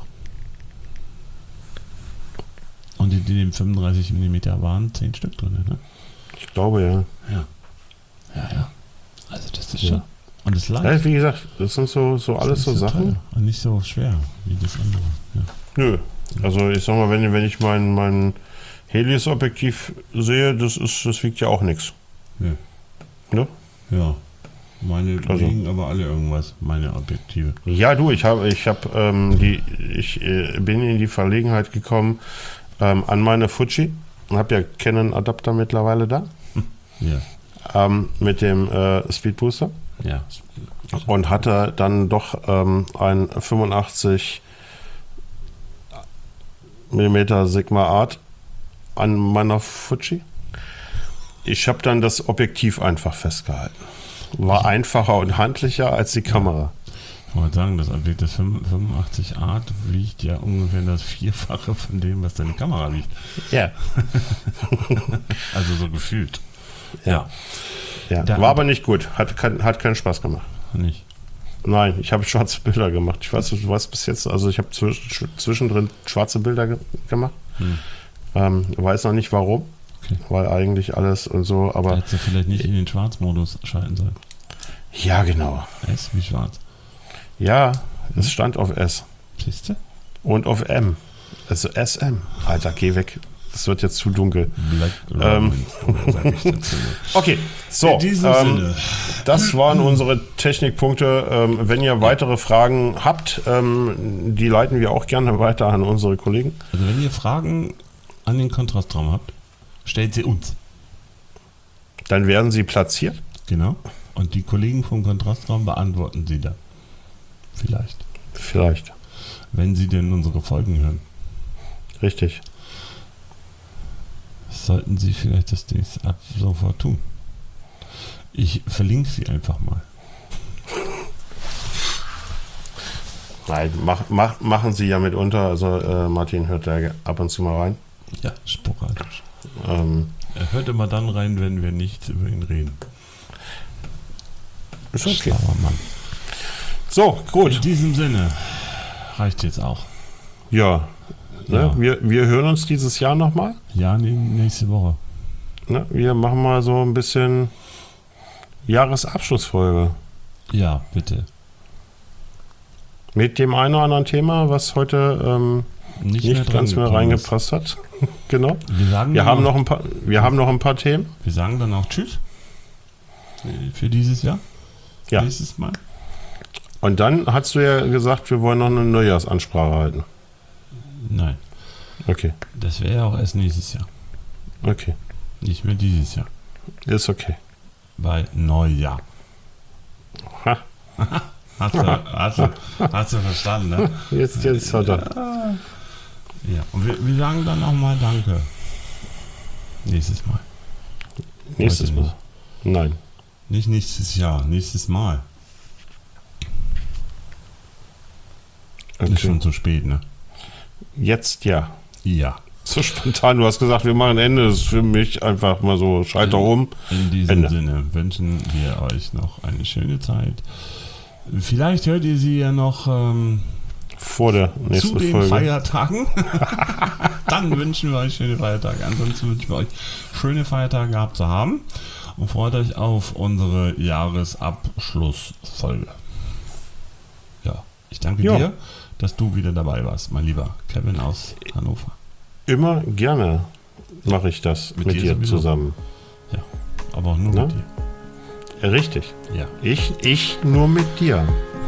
Und in dem 35mm waren 10 Stück drin, ne? Ich glaube, ja. Ja. Also das ist schon. Und es leicht. Ja, wie gesagt, das sind so alles so Sachen. Toll. Und nicht so schwer wie das andere. Ja. Nö. Also ich sag mal, wenn ich mein Helios-Objektiv sehe, das wiegt ja auch nichts. Ja. Ne? Ja. Meine wiegen aber alle irgendwas, meine Objektive. Ja, du, ich bin in die Verlegenheit gekommen an meine Fuji. Ich habe ja Canon-Adapter mittlerweile da. Ja. Mit dem Speed Booster. Ja. Und hatte dann doch ein 85 mm Sigma Art an meiner Fuji. Ich habe dann das Objektiv einfach festgehalten. War einfacher und handlicher als die Kamera. Ich wollte sagen, das Objektiv 85 Art wiegt ja ungefähr das Vierfache von dem, was deine Kamera wiegt. Ja. Also so gefühlt. Ja. War aber nicht gut. Hat keinen Spaß gemacht. Nicht? Nein, ich habe schwarze Bilder gemacht. Ich weiß, du weißt bis jetzt, also ich habe zwischendrin schwarze Bilder gemacht. Weiß noch nicht warum. Okay. Weil eigentlich alles und so, aber... Hättest du vielleicht nicht in den Schwarzmodus schalten sollen. Ja, genau. S wie schwarz. Ja, es stand auf S. Siehst du? Und auf M. Also SM. Alter, geh weg. Das wird jetzt zu dunkel. Okay, so. In diesem Sinne. Das waren unsere Technikpunkte. Wenn ihr weitere Fragen habt, die leiten wir auch gerne weiter an unsere Kollegen. Also wenn ihr Fragen an den Kontrastraum habt, stellt sie uns. Dann werden sie platziert. Genau. Und die Kollegen vom Kontrastraum beantworten sie dann. Vielleicht. Wenn sie denn unsere Folgen hören. Richtig. Das sollten sie vielleicht das nächste ab sofort tun. Ich verlinke sie einfach mal. Nein, machen sie ja mitunter. Also Martin hört da ab und zu mal rein. Ja, sporadisch. Er hört immer dann rein, wenn wir nicht über ihn reden. Ist okay. Schlauer Mann. So, gut. In diesem Sinne reicht jetzt auch. Ja. Ne, wir hören uns dieses Jahr nochmal. Ja, nächste Woche. Ne, wir machen mal so ein bisschen Jahresabschlussfolge. Ja, bitte. Mit dem einen oder anderen Thema, was heute nicht ganz mehr reingepasst hat. Genau. Wir haben noch ein paar Themen. Wir sagen dann auch Tschüss für dieses Jahr. Ja. Nächstes Mal. Und dann hast du ja gesagt, wir wollen noch eine Neujahrsansprache halten. Nein. Okay. Das wäre ja auch erst nächstes Jahr. Okay. Nicht mehr dieses Jahr. Ist okay. Weil Neujahr. Ha. Hast du verstanden, ne? Jetzt hat er. Ja, und wir sagen dann auch mal Danke. Nächstes Mal. Nächstes Mal? Nein. Nicht nächstes Jahr, nächstes Mal. Okay. Ist schon zu spät, ne? Jetzt ja. Ja. So spontan, du hast gesagt, wir machen Ende. Das ist für mich einfach mal so, Schalter um. In diesem Sinne wünschen wir euch noch eine schöne Zeit. Vielleicht hört ihr sie ja noch vor der nächsten zu den Folge. Feiertagen. Dann wünschen wir euch schöne Feiertage. Ansonsten wünschen wir euch schöne Feiertage gehabt zu haben und freut euch auf unsere Jahresabschlussfolge. Ja, ich danke dir, dass du wieder dabei warst, mein lieber Kevin aus Hannover. Immer gerne mache ich das mit dir sowieso zusammen. Ja, aber auch nur mit dir. Richtig. Ja. Ich nur mit dir.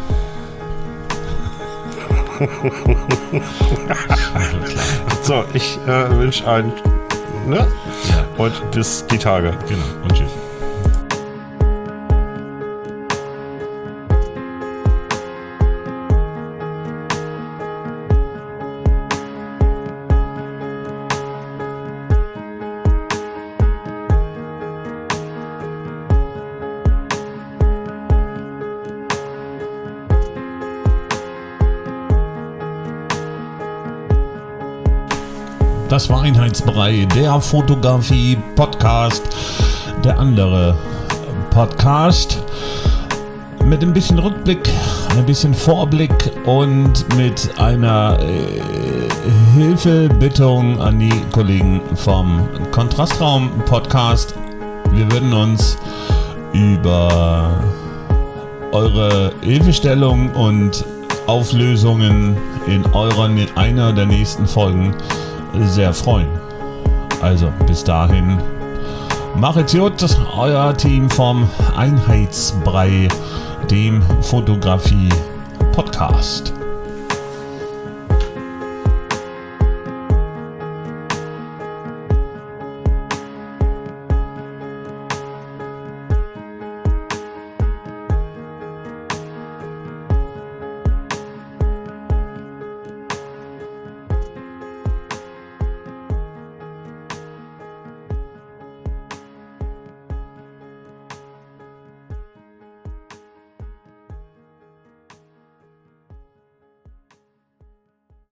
So, ich wünsche einen, ne? Ja. Und bis die Tage. Genau. Und tschüss. Das war Einheitsbrei, der Fotografie-Podcast, der andere Podcast mit ein bisschen Rückblick, ein bisschen Vorblick und mit einer Hilfebittung an die Kollegen vom Kontrastraum-Podcast. Wir würden uns über eure Hilfestellung und Auflösungen in einer der nächsten Folgen sehr freuen. Also bis dahin, macht's gut, euer Team vom Einheitsbrei, dem Fotografie-Podcast.